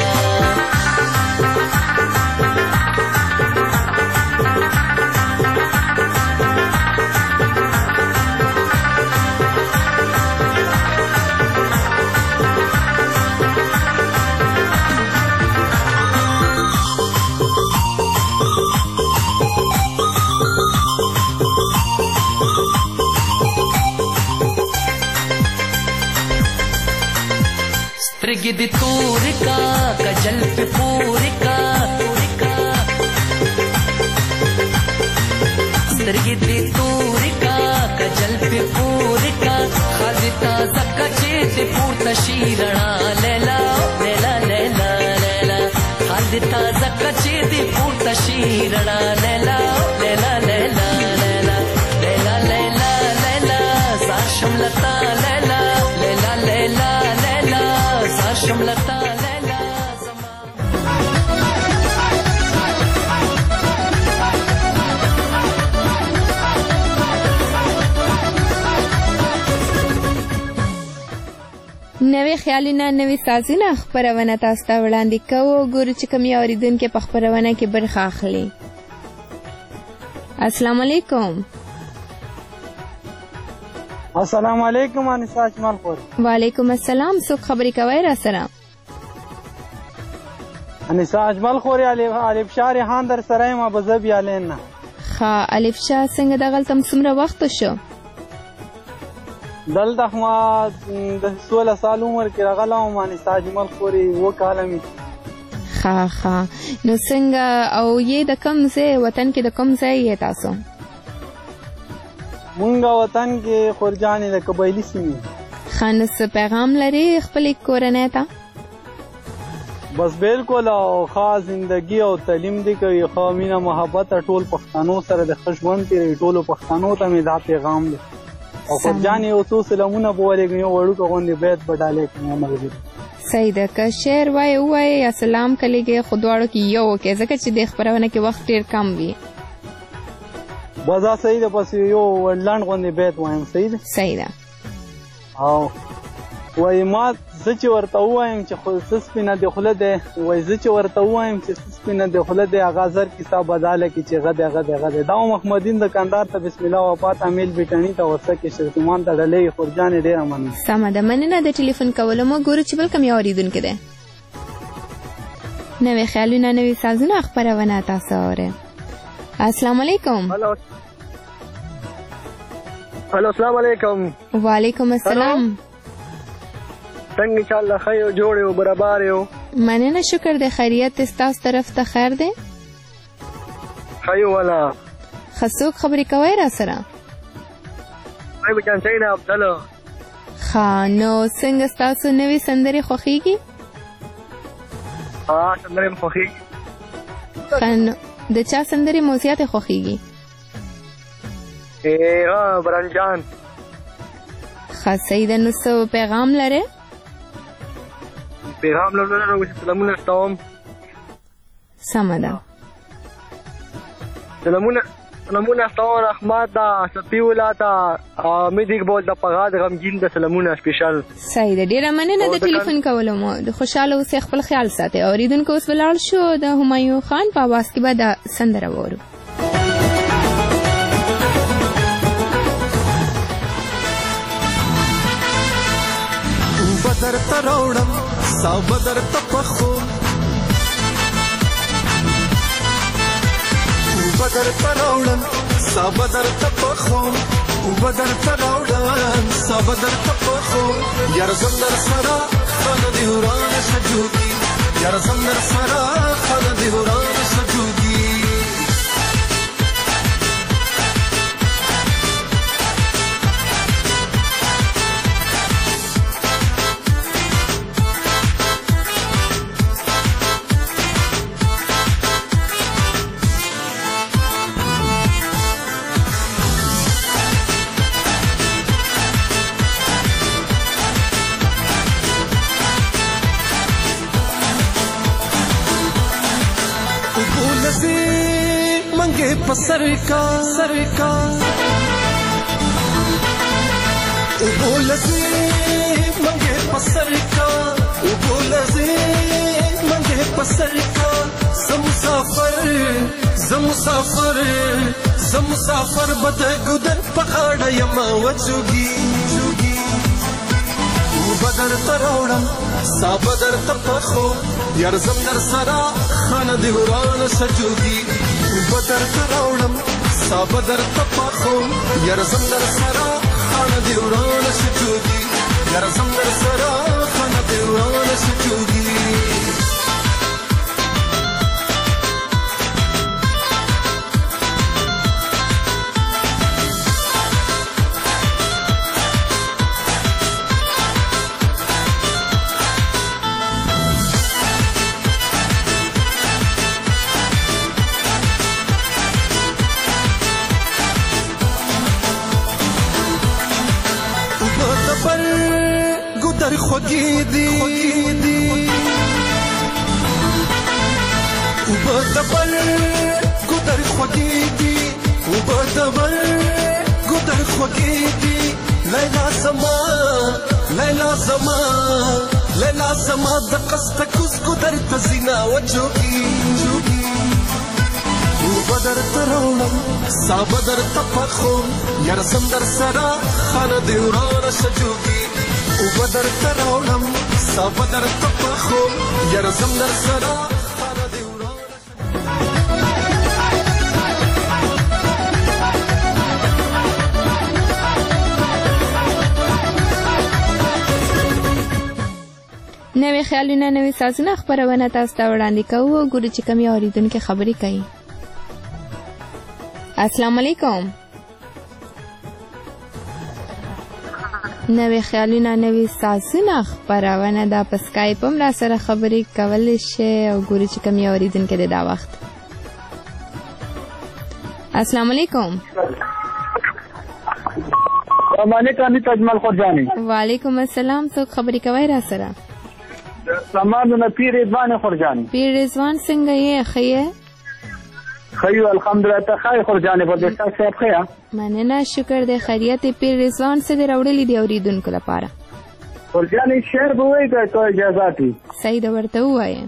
سترګې دې تورې کا کجل پې پورې کا سترګې دې تورې کا کجل پې پورې کا خالي تازه کچې دې پورته شي رڼا لیلا لیلا لیلا لیلا خالي تازه کچې دې پورته شي رڼا لیلا لیلا لیلا لیلا لیلا لیلا لیلا زاشم لتا لیلا لیلا لیلا لیلا زاشم لتا لیلا نوې خیالونه نوې سازونه خپرونه تاسو ته وړاندې کوو ګورو چې کوم یو اورېدونکی په خپرونه کې برخه اخلي. السلام علیکم. السلام علیکم انیسا اجمل خور. وعلیکم السلام. څوک خبرې کوئ را سره؟ انیسا اجمل خور الف شاه ریحان در سره یم به زه بیالین نه. ښه الف شاه څنګه دغلته څومره وخت شو؟ دلته ما د سوله سال عمر کې راغلی وم انیسا اجمل خورې اووه کاله مې. ښه ښه نو څنګه او یې د کوم ځای وطن کې د کوم ځای یې تاسو؟ مونږ وطن کې خورجانې د قبایلي سیمې. ښه نو څه پیغام لري خپلې کورنۍ ته؟ بس بالکل او ښه زندګي او تعلیم دې کوي ښه مینه محبت ټول پښتنو سره د ښه ژوند تېروي ټولو پښتنو ته مې دا پیغام دی او خورجانې یو څو سلامونه به ولېږم یو وړوکه غوندې بیت به ډالۍ کړم ملګري. صحیح ده که شعر وایې ووایې یا سلام کلیږې خو دواړو کې یو وکړې ځکه چې د خپرونه کې وخت ډېر کم وي. بس دا صحیح ده بس یو لنډ غوندې بیت وایم. صحیح ده صحیح ده. او وایي ما زه چې ورته ووایم چې څه سپینه دې خوله دی وایي زه چې ورته ووایم چې څه سپینه دې خوله دی هغه زر کیسه بداله کړي چې هغه دی هغه دی هغه دی. دا محمدین دکاندار ته بسم الله وفات امیل بیټني ته ورسه کې شرطمان ته ډلې خورجانې ډېره مننه. سمه ده مننه د ټلیفون کولو مو ګورو چې بل کوم یو اورېدونکی دی. نوې خیالونه نوې سازونه خپرونه تاسو اورئ. السلام علیکم. هلو هلو السلام علیکم. وعلیکم السلام. څنګه انشاءالله ښه یو جوړ یو برابر یو. مننه شکر دی خیریت ستاسو طرف ته خیر دی؟ ښه یو والا. ښه څوک خبرې کوئ را سره؟ وایي بچان سعید افضل. ښه نو څنګه ستاسو نوې سندرې خوښېږي؟ ها سندرې مې خوښېږي. ښه نو د چا سندرې مو زیاتې خوښېږي؟ ها برنجان. ښه صحیح ده نو څه پیغام لرئ؟ پیغام لرم چې سلامونه ستوم. سمه ده. سلامونه سلامونه ستوم رحمت ده سپیولا ته امید اقبال د پغاد غمګین د سلامونه سپیشل. صحیح ده ډېره مننه د ټلیفون کولو مو د خوشحاله اوسئ خپل خیال ساتئ. اورېدونکو اوس ولاړ شو د همایون خان په اواز کې به دا سندره واورو. بدر تروړم سا بدر تپخو بدر تروړم سا بدر تپخو بدر تروړم سا بدر تپخو یار زندر سرا خان دی وران سجودي یار زندر سرا خان دی وران سجودي منګې په سر کا سر کا اوبو لزې منګې په سر کا اوبو لزې منګې په سر کا زه مسافر زه مسافر زه مسافر به د ګودر په غاړه یمه وچوږي اوبه درته راوړم سا به درته پخو یار زم در سره خانه دې ورانه شه جوګي اوبه درته راوړم سا به درته پخو یار زم در سره خانه دې ورانه شه جوګي یار زم در سره خانه دې ورانه شه جوګي ګودر خوږې دي اوبه د بل ګودر خوږې دي اوبه د بل ګودر خوږې دي لیلا زما لیلا زما لیلا زما د قصد کوز ګودر ته زینا وچوږي اوبه درته راوړم سا به درته پخوم یار زم در سره خانه دې ورانه شه جوګي اوبه درته راوړم سا به درته پخوم یار زم در سره خانه دې ورانه نوې خیالونه نوې سازونه خپرونه تاسو ته وړاندې کوو ګورو چې کومې اورېدونکي خبرې کوي. السلام علیکم. نوې خیالونه نوې سازونه خپرونه ده په سکایپ هم را سره خبرې کولی شئ او ګورو چې کومې اورېدونکي دی دا وخت. السلام علیکم. السلام علیکم انیتا اجمل خورجانی. وعلیکم السلام. څوک خبرې کوي را سره؟ سلامانونه پیر رضوان خورجانی. پیر رضوان څنګه یې؟ ښه یې؟ خیو الحمدلله. ته ښه خورجانی په دې تاسو صاحب ښه؟ مننه شکر دی خیریت. پیر رضوان څه دې راوړلي دي اورېدونکو لپاره؟ خورجانی شعر به وایي که ته اجازه دي؟ صحیح ده ورته ووایه.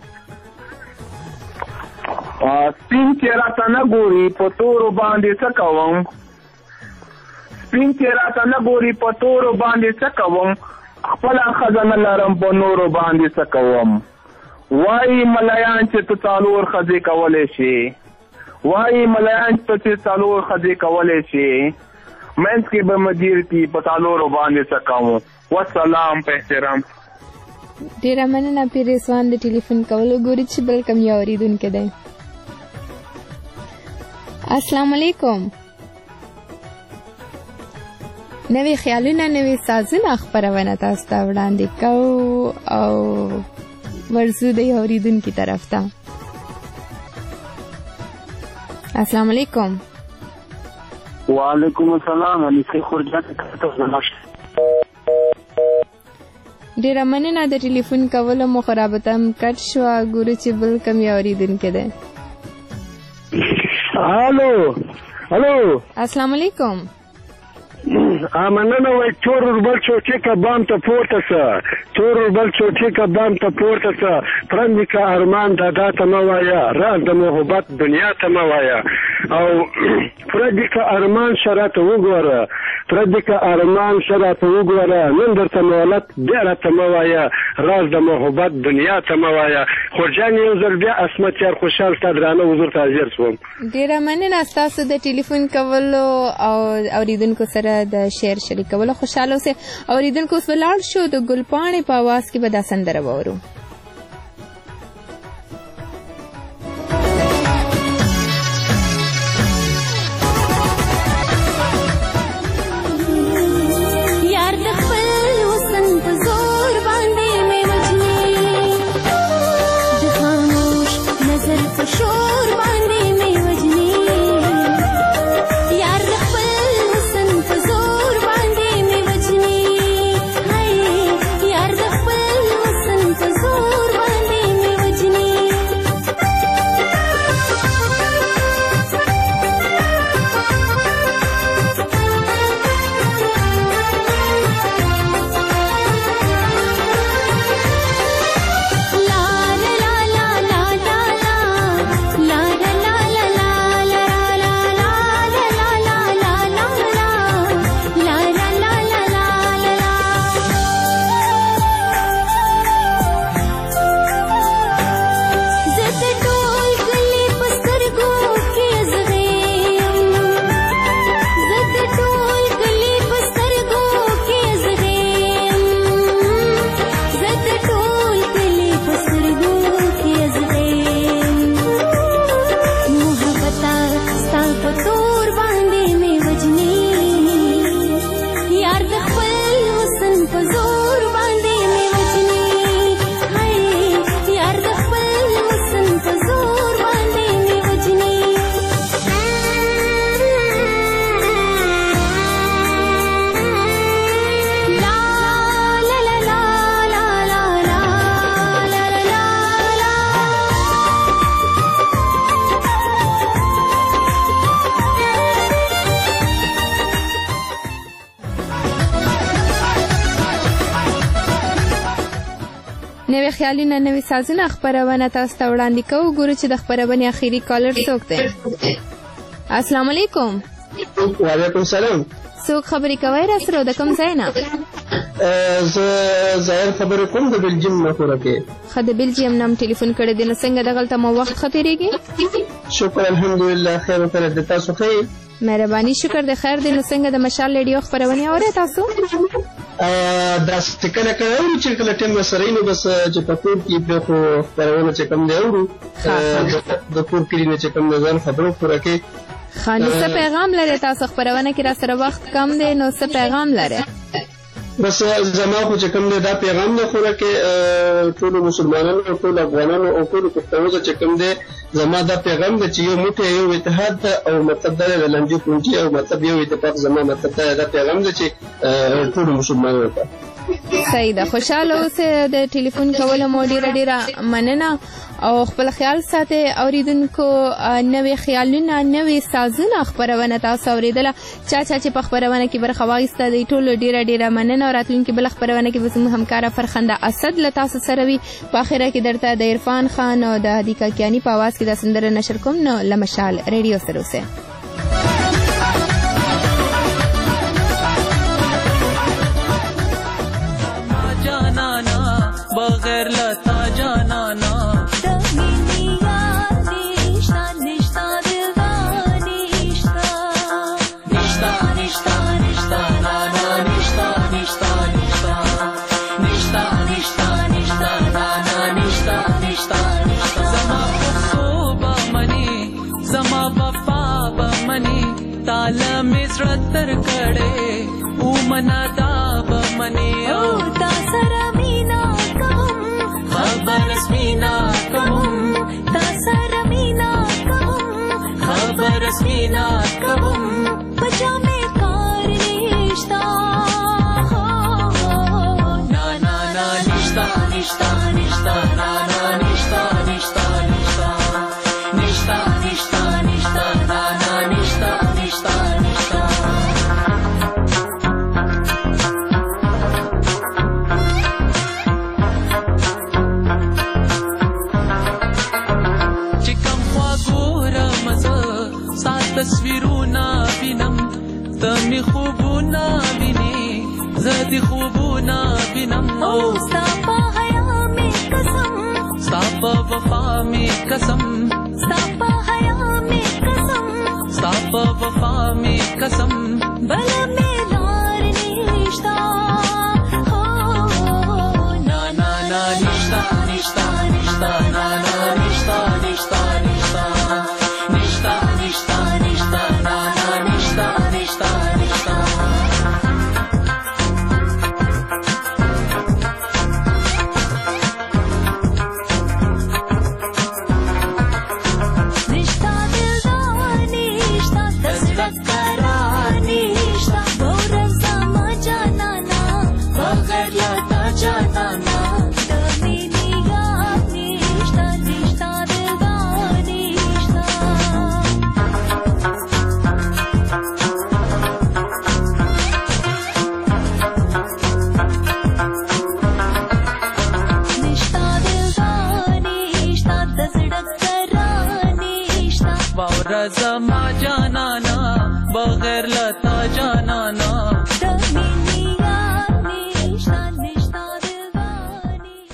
سپین چې راته نه ګوري په تورو باندې څه کوم سپین چې راته نه ګوري په تورو باندې څه کوم خپله ښځه نه لرم په نورو باندې څه کوم وایي ملیان چې ته څلور ښځې کولی شي وایي ملیان چې ته څلور ښځې کولی شي منځ کې به مدیر دي په څلورو باندې څه کوم والسلام په احترام. ډېره مننه پیر رضوان د ټلیفون کولو. ګوري چې بل کوم یو اورېدونکی دی. السلام علیکم. نوې خیالونه نوې سازونه خپرونه تاسو ته وړاندې کوو او ورځو د یو اورېدونکي طرف ته. السلام علیکم. وعلیکم السلام. انیسې خورجان ډېره مننه د ټلیفون کولو مو خو رابطه هم کټ شوه. ګورو چې بل کوم یو اورېدونکی دی. هلو هلو. السلام علیکم. مننه وای تور وربل چوټې که بام ته پورته شه تور وربل چوټې که بام ته پورته شه پرندې که ارمان دادا ته مه وایه راز د محبت دنیا ته مه وایه او پردې که ارمان شه راته وګوره پردې که ارمان شه راته وګوره نن درته مولت بیا راته مه وایه راز د محبت دنیا ته مه وایه. خورجان یو ځل بیا عصمت یار خوشحال ستا درانه حضور ته حاضر شوم. ډېره مننه ستاسو د ټلیفون کولو او اورېدونکو سره د شعر شریکولو. خوشحاله اوسئ. اورېدونکو اوس ولاړ شو د ګلپاڼې په اواز کې به دا سندره واورو. یار د خپل حسن په زور باندې مې وجني د خاموش نظر په شور باندې مې وجني یار د خپل حسن په زور باندې مې وجني هاي یار د خپل حسن په زور نوې خیالونه نوې سازونه خپرونه تاسو ته وړاندې کوو. ګورو چې د خپرونې اخیری کالر څوک دی. السلام علیکم. وعلیکم السلام. څوک خبرې کوئ را سره د کوم ځای نه؟ زه ظاهر خبرې کوم د بلجیم نه خورکې. ښه د بلجیم نه هم ټلیفون کړی دی، نو څنګه دغلته مو وخت ښه تېرېږي؟ شکر الحمدلله خیر وکړه. د تاسو ښه یې؟ مهرباني شکر د خیر دی. نو څنګه د مشال ریډیو خپرونې اورئ تاسو؟ داسې کله کله اورو چې کله ټیم ورسره وي نو بس چې په کور کې بیا خو خپرونه چې کوم دی اورو د کور کلي نه چې کوم دی ځان خبرو پوره کوي. ښه نو څه پیغام لرئ تاسو خپرونه کې را سره وخت کم دی نو څه پیغام لرئ؟ بس زما خو چې کوم دی دا پیغام دی خوره کې ټولو مسلمانانو او ټولو افغانانو او ټولو پښتنو ته چې کوم دی زما دا پیغام دی چې یو موټی یو اتحاد ده او مطلب دا د لنډي پونټي او مطلب یو اتفاق زما مطلب دا پیغام دی چې ټولو مسلمانانو ته. صحیح ده. خوشحاله اوسئ. د ټلیفون کولو مو ډېره ډېره مننه او خپل خیال ساتئ. اورېدونکو نوې خیالونه نوې سازونه خپرونه تاسو اورېدله. چا چا چې په خپرونه کې برخه واخیسته دی ټولو ډېره ډېره مننه. او راتلونکي بله خپرونه کې به زموږ همکاره فرخنده اسد له تاسو سره وي. په اخره کې درته د عرفان خان او د هدي کاکیاني په اواز کې دا سندره نشر کوم. نو له مشال ریډیو سره اوسئ. बगैर लता जाना ना दमिनिया निशा निशा दिलदानी निशा निशा निशा निशा ना ना निशा निशा निशा निशा निशा निशा ना ना निशा निशा निशा zama soba mani zama bafa ba mani ताला में रतर कड़े उमना दाब मने ओ तासरा मीना कहूं खबर स्मीना कहूं तासरा मीना कहूं खबर स्मीना कहूं बचा में कार निश्ता ना ना ना निश्ता निश्ता निश्ता ना ना निश्ता निश्ता निश्ता निश्ता निश्ता निश्ता ना ना निश्ता निश्ता निश्ता تصویرونا بینم تمی خوبونا بینی زدی خوبونا بینم او ساپا حیا میں قسم ساپا وفا میں قسم ساپا حیا میں قسم ساپا وفا میں قسم بلا میں لار نشتا ہو نا نا نا نشتا نشتا نشتا نا نا نشتا نشتا نشتا نشتا نشتا نشتا نا نا نشتا نشتا نشتا نشتا دلدانی نشتا تصدق کرانی نشتا بورا زما جانا نا بغیر لتا جانا نا دمینی یاد نشتا نشتا دلدانی نشتا نشتا دلدانی نشتا تصدق کرانی نشتا بورا زما جانا نا بغیر لتا جانا نا دمینی